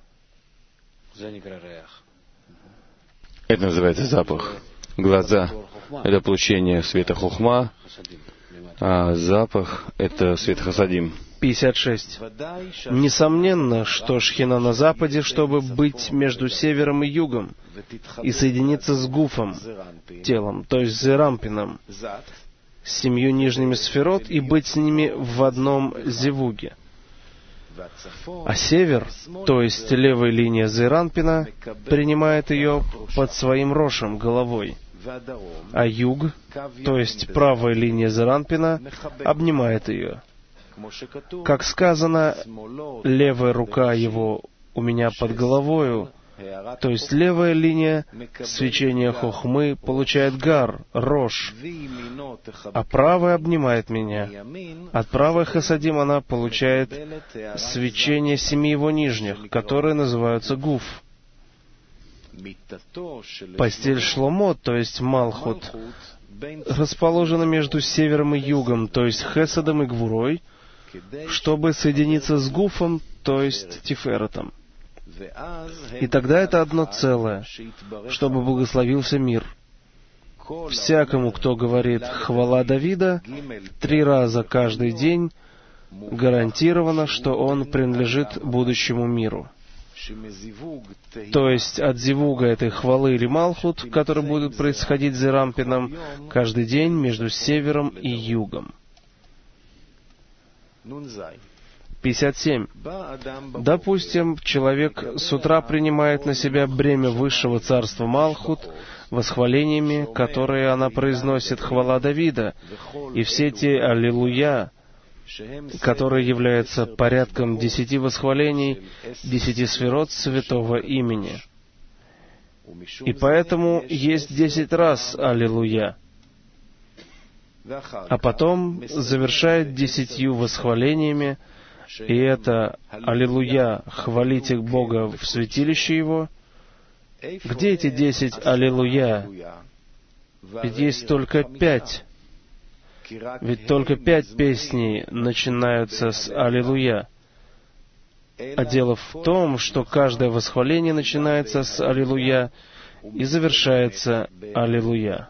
Это называется запах. Глаза — это получение света хохма, а запах — это свет хасадим. пятьдесят шесть. Несомненно, что Шхина на западе, чтобы быть между севером и югом и соединиться с Гуфом, телом, то есть Зерампином, с семью нижними сферот и быть с ними в одном зевуге. А север, то есть левая линия Зеранпина, принимает ее под своим рошем, головой, а юг, то есть правая линия Зеранпина, обнимает ее. Как сказано, левая рука его у меня под головою, то есть левая линия свечения хохмы получает гар, рош, а правая обнимает меня. От правой хасадим она получает свечение семи его нижних, которые называются гуф. Постель Шломо, то есть Малхут, расположена между севером и югом, то есть Хесадом и Гвурой, чтобы соединиться с Гуфом, то есть Тиферетом. И тогда это одно целое, чтобы благословился мир. Всякому, кто говорит «Хвала Давида» три раза каждый день, гарантировано, что он принадлежит будущему миру. То есть от зивуга этой хвалы или малхут, который будет происходить за Рампином каждый день между севером и югом. пятьдесят семь. Допустим, человек с утра принимает на себя бремя высшего царства Малхут восхвалениями, которые она произносит «Хвала Давида», и все те «Аллилуйя», которые являются порядком десяти восхвалений, десяти сферот святого имени. И поэтому есть десять раз «Аллилуйя». А потом завершает десятью восхвалениями, и это «Аллилуйя, хвалите Бога в святилище Его». Где эти десять «Аллилуйя»? Ведь есть только пять. Ведь только пять песней начинаются с «Аллилуйя». А дело в том, что каждое восхваление начинается с «Аллилуйя» и завершается «Аллилуйя».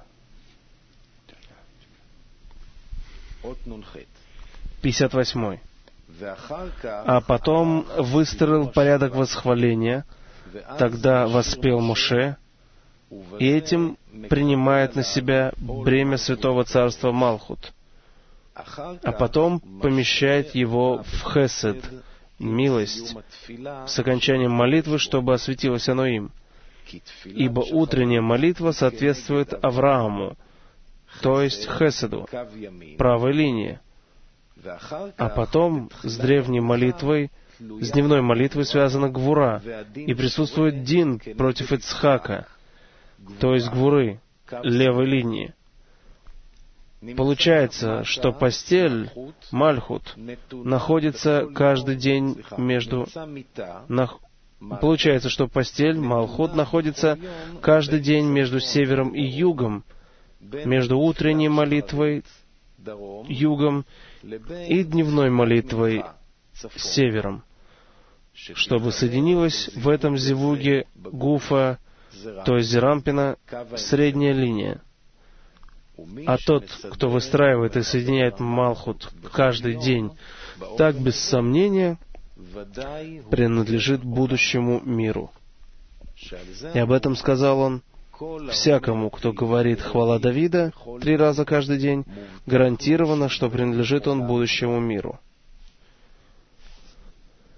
пятьдесят восемь. А потом выстроил порядок восхваления, тогда воспел Моше, и этим принимает на себя бремя Святого Царства Малхут, а потом помещает его в хесед, милость, с окончанием молитвы, чтобы осветилось оно им. Ибо утренняя молитва соответствует Аврааму, то есть хеседу, правой линии. А потом с древней молитвой, с дневной молитвой связана Гвура, и присутствует Дин против Ицхака, то есть Гвуры, левой линии. Получается, что постель, Мальхут, находится каждый день между... Нах... Получается, что постель, Малхут, находится каждый день между севером и югом, между утренней молитвой, югом, и дневной молитвой, севером, чтобы соединилась в этом зевуге Гуфа, то есть Зерампина, средняя линия. А тот, кто выстраивает и соединяет Малхут каждый день, так без сомнения принадлежит будущему миру. И об этом сказал он: всякому, кто говорит «Хвала Давида» три раза каждый день, гарантировано, что принадлежит он будущему миру.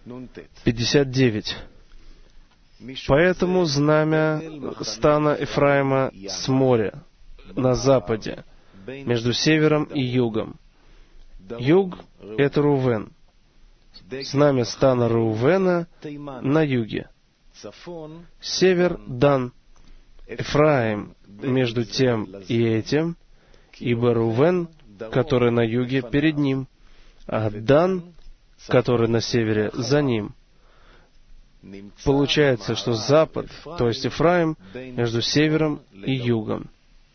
пятьдесят девять. Поэтому знамя стана Ефраима с моря, на западе, между севером и югом. Юг — это Рувен. Знамя стана Рувена на юге. Север — Дан. Ефраим между тем и этим, ибо Рувен, который на юге, перед ним, а Дан, который на севере, за ним. Получается, что запад, то есть Ефраим, между севером и югом.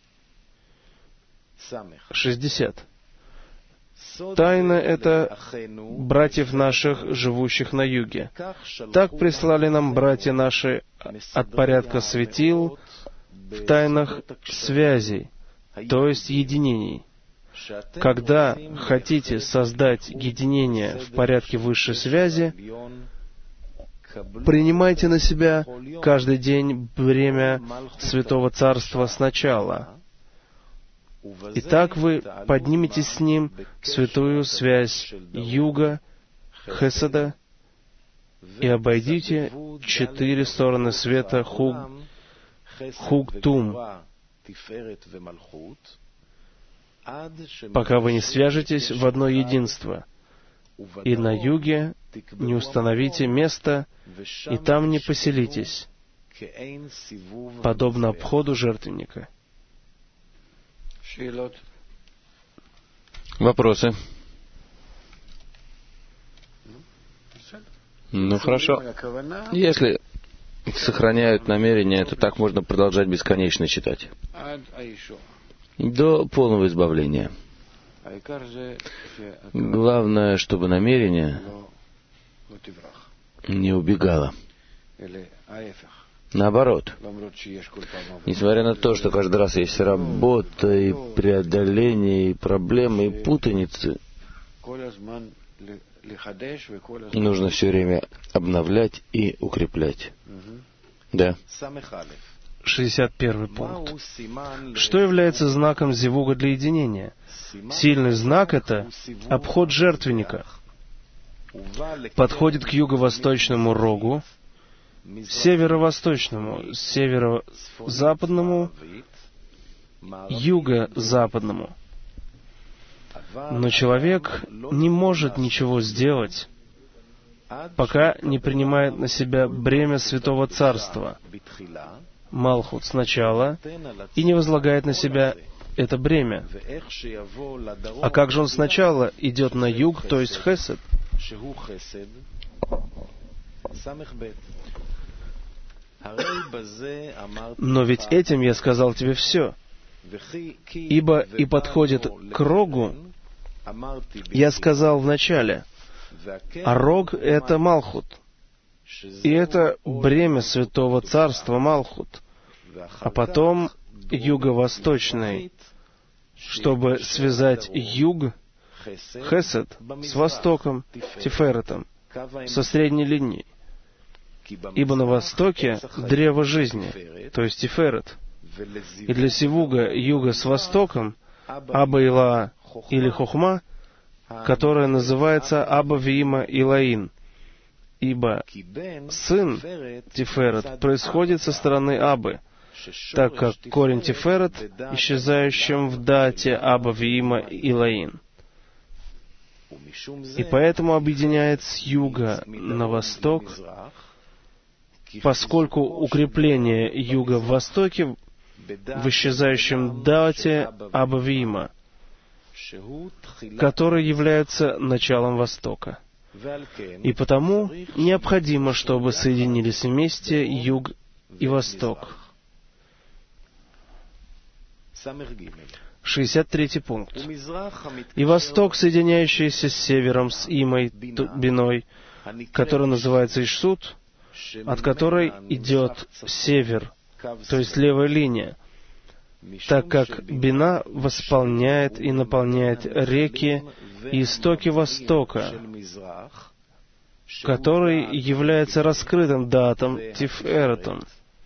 шестьдесят. Тайна это братьев наших, живущих на юге. Так прислали нам братья наши от порядка светил в тайнах связей, то есть единений. Когда хотите создать единение в порядке высшей связи, принимайте на себя каждый день бремя Святого Царства сначала. И так вы подниметесь с ним в святую связь юга, Хеседа, и обойдите четыре стороны света Хуг, Хуг-Тум, пока вы не свяжетесь в одно единство, и на юге не установите место, и там не поселитесь, подобно обходу жертвенника. Вопросы? Ну, хорошо. Если сохраняют намерение, то так можно продолжать бесконечно читать. До полного избавления. Главное, чтобы намерение не убегало. Наоборот, несмотря на то, что каждый раз есть работа и преодоление, и проблемы, и путаницы, нужно все время обновлять и укреплять. Да. шестьдесят первый пункт. Что является знаком зевуга для единения? Сильный знак — это обход жертвенника. Подходит к юго-восточному рогу, северо-восточному, северо-западному, юго-западному. Но человек не может ничего сделать, пока не принимает на себя бремя Святого Царства, Малхут, сначала, и не возлагает на себя это бремя. А как же он сначала идет на юг, то есть Хесед? Но ведь этим я сказал тебе все. Ибо и подходит к рогу, я сказал в начале, а рог — это Малхут. И это бремя Святого Царства Малхут, а потом юго-восточный, чтобы связать юг, Хесед, с востоком, Тиферетом, со средней линией. Ибо на востоке древо жизни, то есть Тиферет, и для сивуга юга с востоком Аба Ила или Хохма, которая называется Аба Виима Илаин, ибо сын Тиферет происходит со стороны Абы, так как корень Тиферет, исчезающим в дате Аба Виима Илаин. И поэтому объединяет с юга на восток, поскольку укрепление юга в востоке в исчезающем дате Аба Виима, который является началом востока. И потому необходимо, чтобы соединились вместе юг и восток. шестьдесят третий пункт. И восток, соединяющийся с севером, с Имой, Биной, который называется Ишсут, от которой идет север, то есть левая линия, так как Бина восполняет и наполняет реки и истоки Востока, который является раскрытым датом Тиферетом.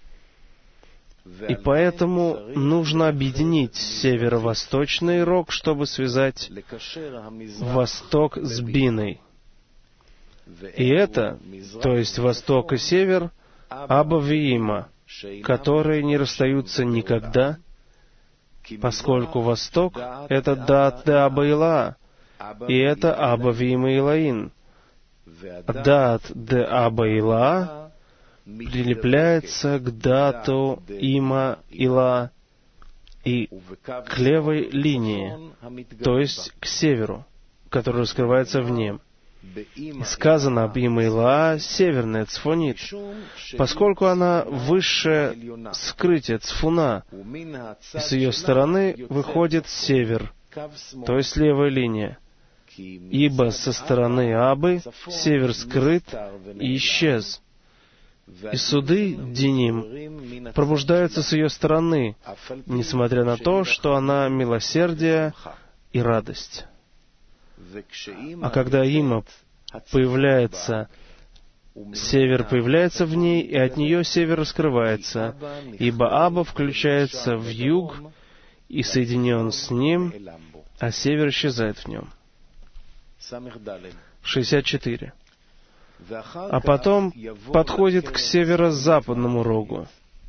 И поэтому нужно объединить северо-восточный рог, чтобы связать восток с Биной. И это, то есть восток и север, Аба виима, которые не расстаются никогда, поскольку восток — это Даат де Аба Ила, и это Аба виима Илаин. Даат де Аба Ила прилепляется к Дату Има Ила и к левой линии, то есть к северу, который раскрывается в нем. И сказано об Има Ила северная цфунит, поскольку она высшее скрытие цфуна, и с ее стороны выходит север, то есть левая линия. Ибо со стороны Абы север скрыт и исчез. И суды Диним пробуждаются с ее стороны, несмотря на то, что она милосердие и радость. А когда Има появляется, север появляется в ней, и от нее север раскрывается, ибо Аба включается в юг и соединен с ним, а север исчезает в нем. шестьдесят четыре. А потом подходит к северо-западному рогу,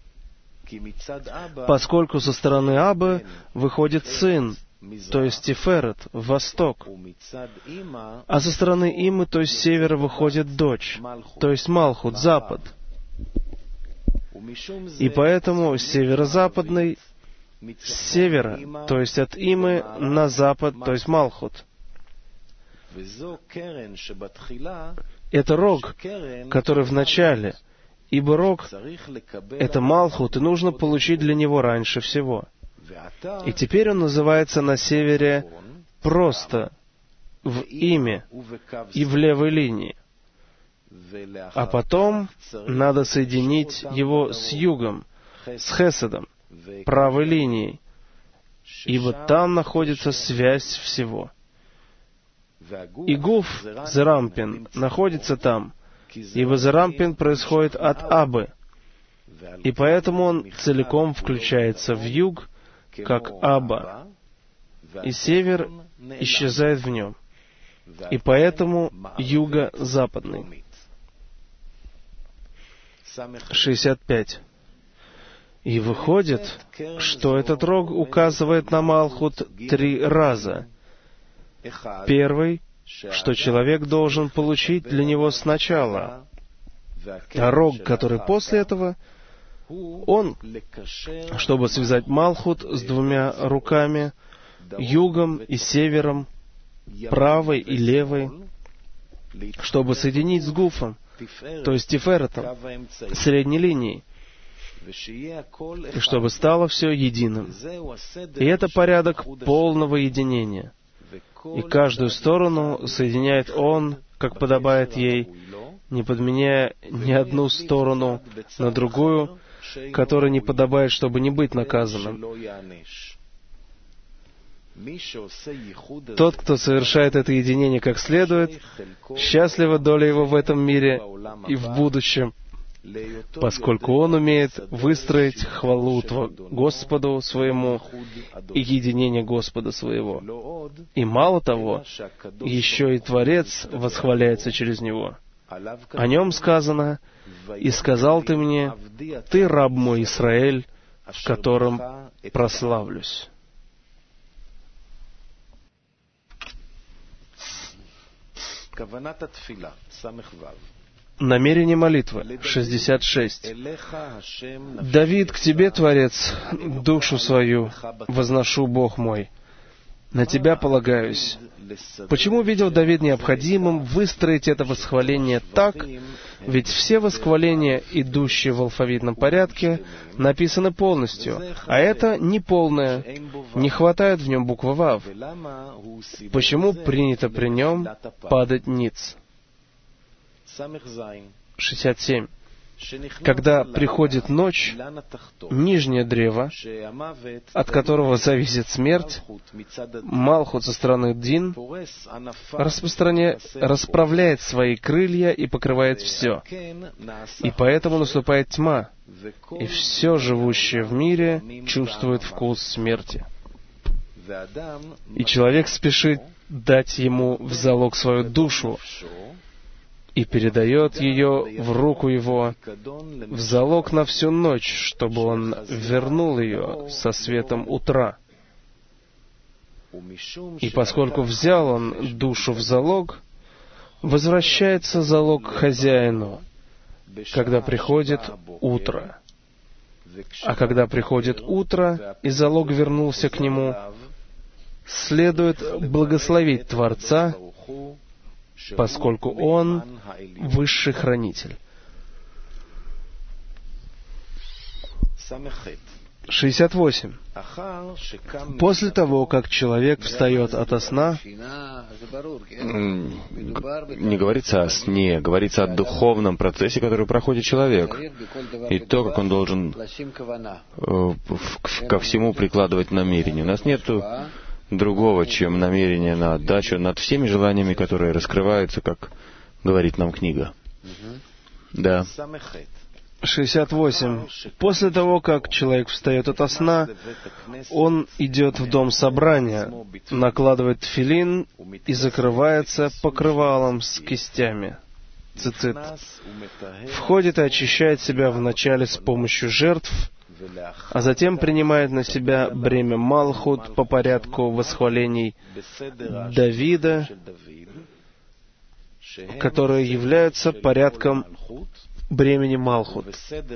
поскольку со стороны Абы выходит сын, то есть Тиферет, в восток, а со стороны Имы, то есть севера, выходит дочь, то есть Малхут, запад. И поэтому северо-западный с севера, то есть от Имы, на запад, то есть Малхут. Это рог, который в начале, ибо рог — это Малхут, и нужно получить для него раньше всего. И теперь он называется на севере просто в Име и в левой линии. А потом надо соединить его с югом, с Хеседом, правой линией, ибо там находится связь всего. И Гуф, Зерампин, находится там, ибо Зерампин происходит от Абы, и поэтому он целиком включается в юг, как Аба, и север исчезает в нем, и поэтому юго-западный. шестьдесят пять. И выходит, что этот рог указывает на Малхут три раза. Первый, что человек должен получить для него сначала, а рог, который после этого, он, чтобы связать Малхут с двумя руками, югом и севером, правой и левой, чтобы соединить с Гуфом, то есть Тиферетом, средней линией, и чтобы стало все единым. И это порядок полного единения. И каждую сторону соединяет он, как подобает ей, не подменяя ни одну сторону на другую, которой не подобает, чтобы не быть наказанным. Тот, кто совершает это единение как следует, счастлива доля его в этом мире и в будущем, поскольку он умеет выстроить хвалу Господу своему и единение Господа своего. И мало того, еще и Творец восхваляется через него. О нем сказано: «И сказал ты мне, ты раб мой Исраэль, в котором прославлюсь». Намерение молитвы. шестьдесят шесть. «Давид, к Тебе, Творец, душу свою возношу, Бог мой. На Тебя полагаюсь». Почему видел Давид необходимым выстроить это восхваление так? Ведь все восхваления, идущие в алфавитном порядке, написаны полностью, а это неполное, не хватает в нем буквы «вав». Почему принято при нем падать ниц? шестьдесят семь. Когда приходит ночь, нижнее древо, от которого зависит смерть, Малхут со стороны Дин, распространя... расправляет свои крылья и покрывает все. И поэтому наступает тьма, и все живущее в мире чувствует вкус смерти. И человек спешит дать ему в залог свою душу, и передает ее в руку его в залог на всю ночь, чтобы он вернул ее со светом утра. И поскольку взял он душу в залог, возвращается залог хозяину, когда приходит утро. А когда приходит утро, и залог вернулся к нему, следует благословить Творца, поскольку Он высший хранитель. шестьдесят восемь. После того, как человек встает ото сна, не говорится о сне, говорится о духовном процессе, который проходит человек, и то, как он должен ко всему прикладывать намерение. У нас нет другого, чем намерение на отдачу над всеми желаниями, которые раскрываются, как говорит нам книга. Да. шестьдесят восемь. После того, как человек встает ото сна, он идет в дом собрания, накладывает тфилин и закрывается покрывалом с кистями. Цицит. Входит и очищает себя вначале с помощью жертв, а затем принимает на себя бремя Малхут по порядку восхвалений Давида, которые являются порядком бремени Малхут.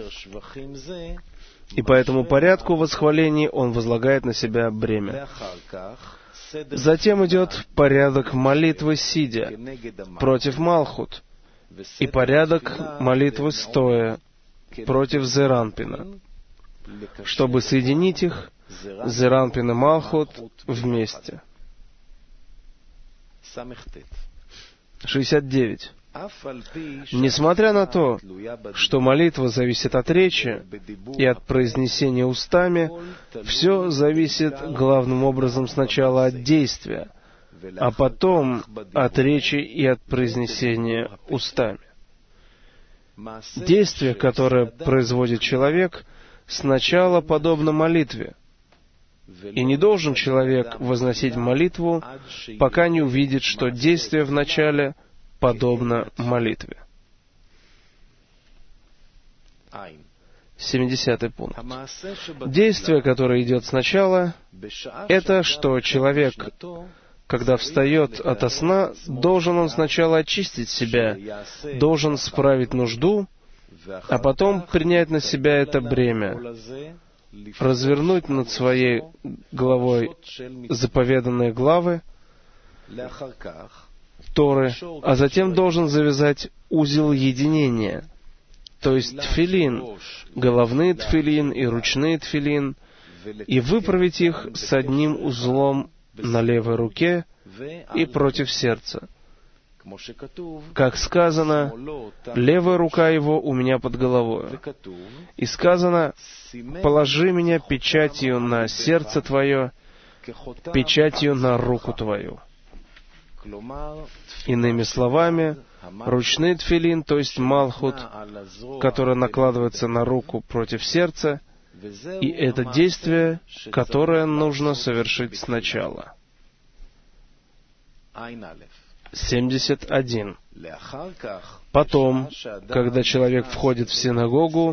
И по этому порядку восхвалений он возлагает на себя бремя. Затем идет порядок молитвы сидя против Малхут и порядок молитвы стоя против Зеранпина, чтобы соединить их, Зеранпин и Малхут, вместе. шестьдесят девять. Несмотря на то, что молитва зависит от речи и от произнесения устами, все зависит главным образом сначала от действия, а потом от речи и от произнесения устами. Действие, которое производит человек, сначала подобно молитве, и не должен человек возносить молитву, пока не увидит, что действие вначале подобно молитве. семидесятый пункт. Действие, которое идет сначала, это что человек, когда встает ото сна, должен он сначала очистить себя, должен справить нужду, а потом принять на себя это бремя, развернуть над своей головой заповеданные главы Торы, а затем должен завязать узел единения, то есть тфилин, головные тфилин и ручные тфилин, и выправить их с одним узлом на левой руке и против сердца. Как сказано, левая рука его у меня под головой. И сказано, положи меня печатью на сердце твое, печатью на руку твою. Иными словами, ручный тфилин, то есть малхут, который накладывается на руку против сердца, и это действие, которое нужно совершить сначала. семьдесят один. Потом, когда человек входит в синагогу,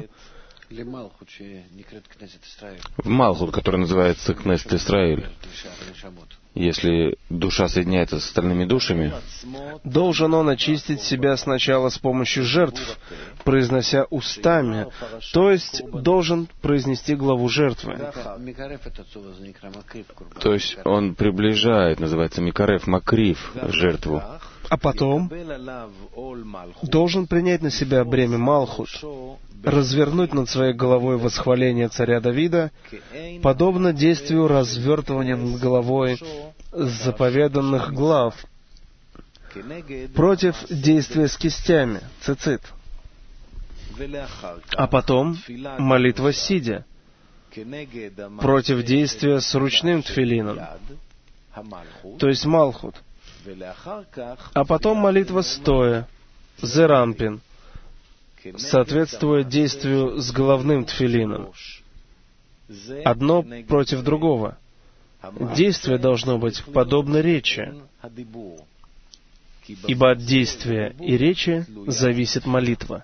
в Малхут, который называется Кнессет Исраэль, если душа соединяется с остальными душами, должен он очистить себя сначала с помощью жертв, произнося устами, то есть должен произнести главу жертвы. То есть он приближает, называется Микареф, Макрив, жертву. А потом должен принять на себя бремя Малхут, развернуть над своей головой восхваление царя Давида, подобно действию развертывания над головой заповеданных глав, против действия с кистями, цицит. А потом молитва сидя, против действия с ручным тфилином, то есть Малхут. А потом молитва стоя, Зеранпин, соответствуя действию с головным тфилином. Одно против другого. Действие должно быть подобно речи. ибо от действия и речи зависит молитва.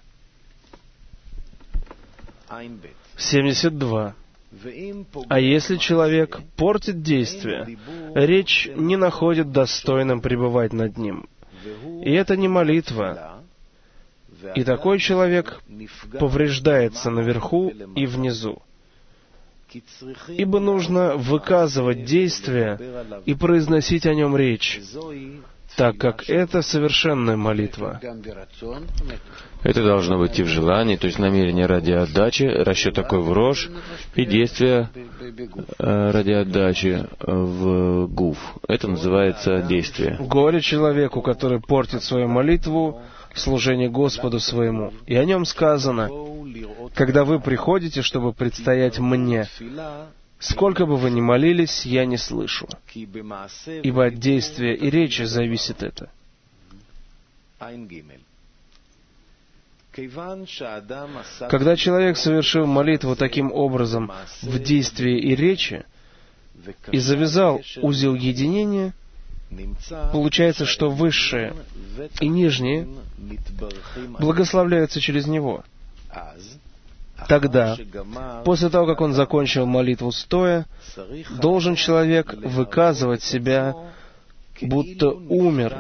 семьдесят два. А если человек портит действие, речь не находит достойным пребывать над ним. И это не молитва. И такой человек повреждается наверху и внизу. Ибо нужно выказывать действие и произносить о нем речь, так как это совершенная молитва. Это должно быть и в желании, то есть намерение ради отдачи, расчет такой в рожь, и действие э, ради отдачи в гуф. Это называется действие. Горе человеку, который портит свою молитву, служение Господу своему. И о нем сказано: когда вы приходите, чтобы предстоять мне, сколько бы вы ни молились, я не слышу. Ибо от действия и речи зависит это. Когда человек совершил молитву таким образом в действии и речи и завязал узел единения, получается, что высшие и нижние благословляются через него. Тогда, после того, как он закончил молитву стоя, должен человек выказывать себя, будто умер.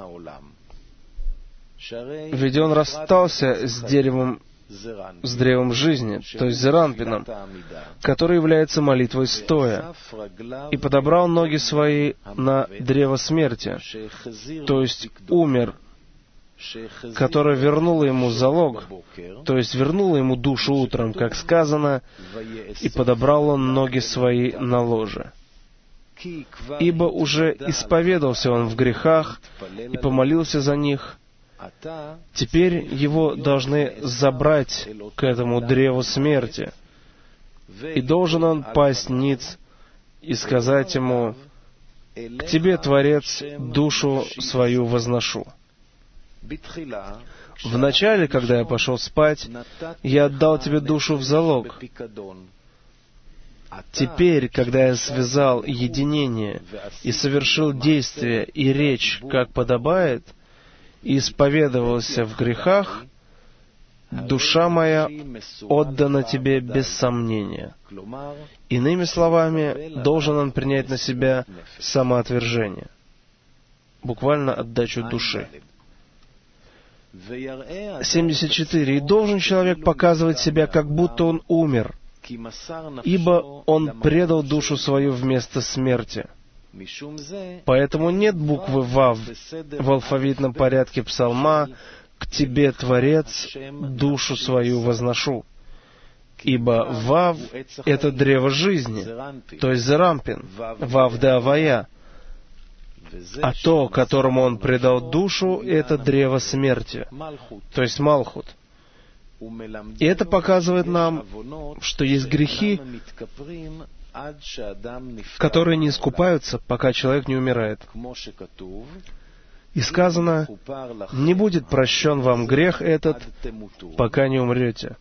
Ведь он расстался с деревом, с древом жизни, то есть зеранпином, который является молитвой стоя, и подобрал ноги свои на древо смерти, то есть умер, которое вернуло ему залог, то есть вернуло ему душу утром, как сказано, и подобрал он ноги свои на ложе. Ибо уже исповедался он в грехах и помолился за них. Теперь его должны забрать к этому древу смерти, и должен он пасть ниц и сказать ему: «К тебе, Творец, душу свою возношу». Вначале, когда я пошел спать, я отдал тебе душу в залог. Теперь, когда я связал единение и совершил действие и речь, как подобает, и исповедовался в грехах, душа моя отдана тебе без сомнения. Иными словами, должен он принять на себя самоотвержение, буквально отдачу души. семьдесят четыре. И должен человек показывать себя, как будто он умер, ибо он предал душу свою вместо смерти. Поэтому нет буквы «Вав» в алфавитном порядке псалма «К тебе, Творец, душу свою возношу». Ибо «Вав» — это древо жизни, то есть зеранпин, «Вав де Авая». А то, которому он предал душу, это древо смерти, то есть Малхут. И это показывает нам, что есть грехи, которые не искупаются, пока человек не умирает. И сказано: «Не будет прощен вам грех этот, пока не умрете».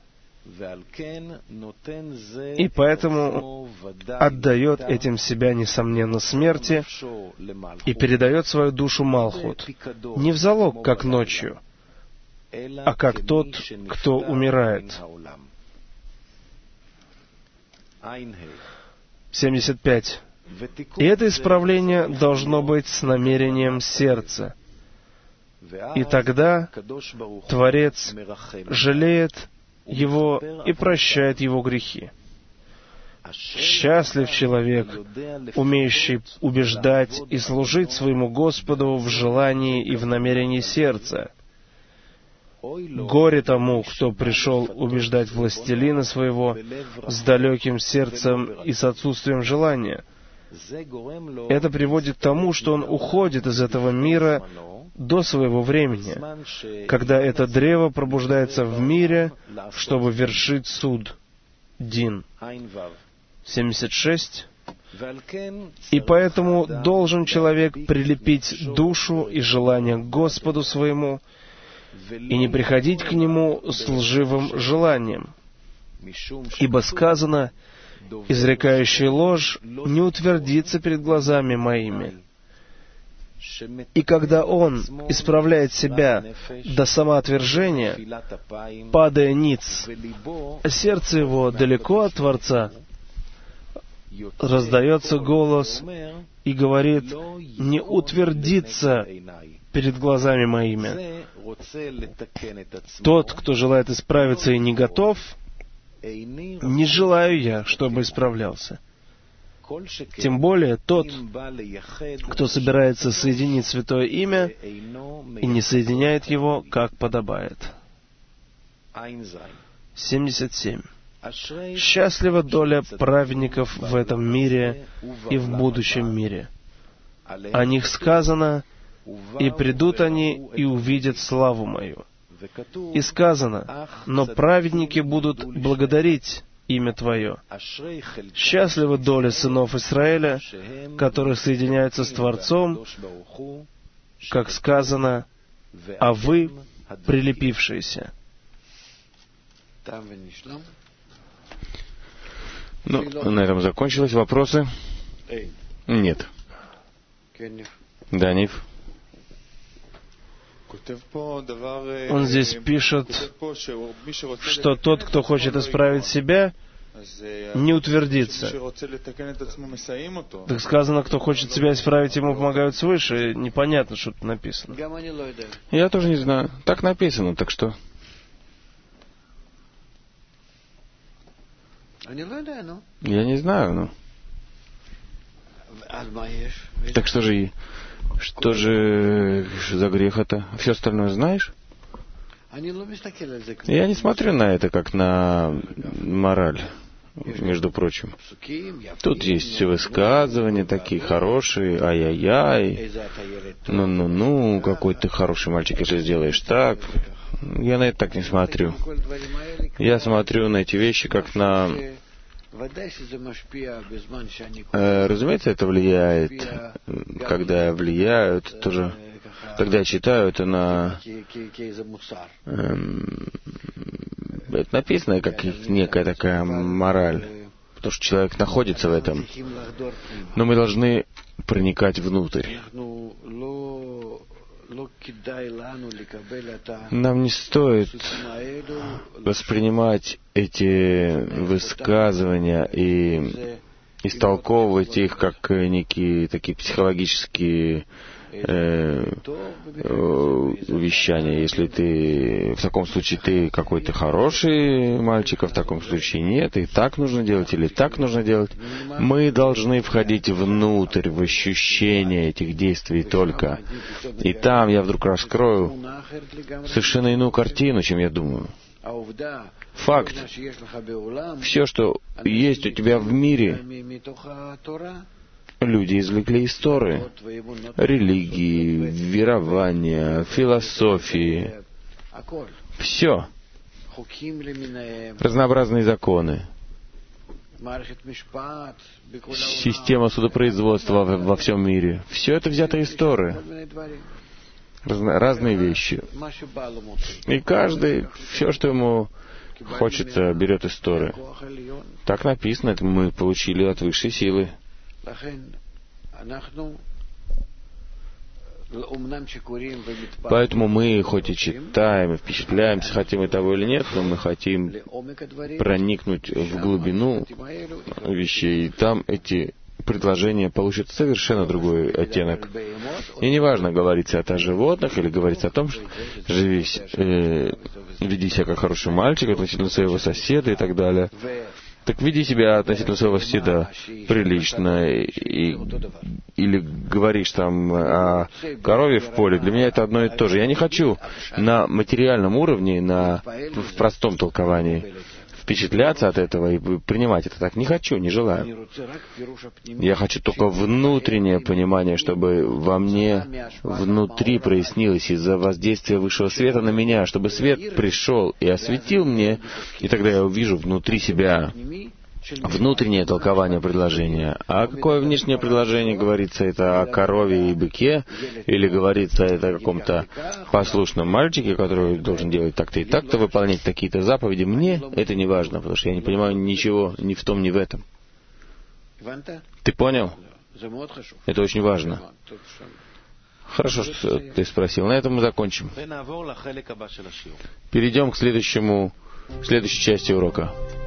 И поэтому отдает этим себя, несомненно, смерти и передает свою душу Малхут, не в залог, как ночью, а как тот, кто умирает. семьдесят пять. И это исправление должно быть с намерением сердца. И тогда Творец жалеет его и прощает его грехи. Счастлив человек, умеющий убеждать и служить своему Господу в желании и в намерении сердца. Горе тому, кто пришел убеждать властелина своего с далеким сердцем и с отсутствием желания. Это приводит к тому, что он уходит из этого мира до своего времени, когда это древо пробуждается в мире, чтобы вершить суд. Дин. семьдесят шесть. И поэтому должен человек прилепить душу и желание к Господу своему и не приходить к Нему с лживым желанием. Ибо сказано: «Изрекающий ложь не утвердится перед глазами моими». И когда он исправляет себя до самоотвержения, падая ниц, сердце его далеко от Творца, раздается голос и говорит: «Не утвердиться перед глазами моими». Тот, кто желает исправиться и не готов, не желаю я, чтобы исправлялся. Тем более тот, кто собирается соединить святое имя и не соединяет его, как подобает. семьдесят семь. Счастлива доля праведников в этом мире и в будущем мире. О них сказано: «И придут они, и увидят славу мою». И сказано: «Но праведники будут благодарить имя Твое». Счастлива доля сынов Израиля, которые соединяются с Творцом, как сказано: «А вы прилепившиеся». Ну, на этом закончилось. Вопросы? Нет. Данив? Он здесь пишет, что тот, кто хочет исправить себя, не утвердится. Так сказано, кто хочет себя исправить, ему помогают свыше. Непонятно, что тут написано. Я тоже не знаю. Так написано, так что... Я не знаю, ну. Так что же, что же за грех это? Все остальное знаешь? Я не смотрю на это как на мораль, между прочим. Тут есть высказывания такие хорошие, ай-яй-яй, ну-ну-ну, какой ты хороший мальчик, если сделаешь так. Я на это так не смотрю. Я смотрю на эти вещи как на... Э, разумеется, это влияет. Когда я влияю, это тоже... Когда я читаю, это на... Эм, это написано как некая такая мораль. Потому что человек находится в этом. Но мы должны проникать внутрь. Нам не стоит воспринимать эти высказывания и истолковывать их как некие такие психологические э, увещания. Если ты в таком случае ты какой-то хороший мальчик, а в таком случае нет, и так нужно делать, или так нужно делать. Мы должны входить внутрь, в ощущение этих действий только. И там я вдруг раскрою совершенно иную картину, чем я думаю. Факт. Все, что есть у тебя в мире, люди извлекли из Торы. Религии, верования, философии. Все. Разнообразные законы. Система судопроизводства во, во всем мире. Все это взято из Торы. Разно, разные вещи. И каждый, все, что ему хочется, берет из Торы. Так написано, это мы получили от высшей силы. Поэтому мы, хоть и читаем, и впечатляемся, хотим мы того или нет, но мы хотим проникнуть в глубину вещей, и там эти предложения получат совершенно другой оттенок. И неважно, говорится это о животных, или говорится о том, что живи, э, веди себя как хороший мальчик относительно своего соседа и так далее. Так веди себя относительно своего соседа прилично, и, или говоришь там о корове в поле, для меня это одно и то же. Я не хочу на материальном уровне, на, в простом толковании впечатляться от этого и принимать это так. Не хочу, не желаю. Я хочу только внутреннее понимание, чтобы во мне внутри прояснилось из-за воздействия высшего света на меня, чтобы свет пришел и осветил мне, и тогда я увижу внутри себя внутреннее толкование предложения. А какое внешнее предложение говорится? Это о корове и быке? Или говорится это о каком-то послушном мальчике, который должен делать так-то и так-то, выполнять такие-то заповеди? Мне это не важно, потому что я не понимаю ничего ни в том, ни в этом. Ты понял? Это очень важно. Хорошо, что ты спросил. На этом мы закончим. Перейдем к следующему, следующей части урока.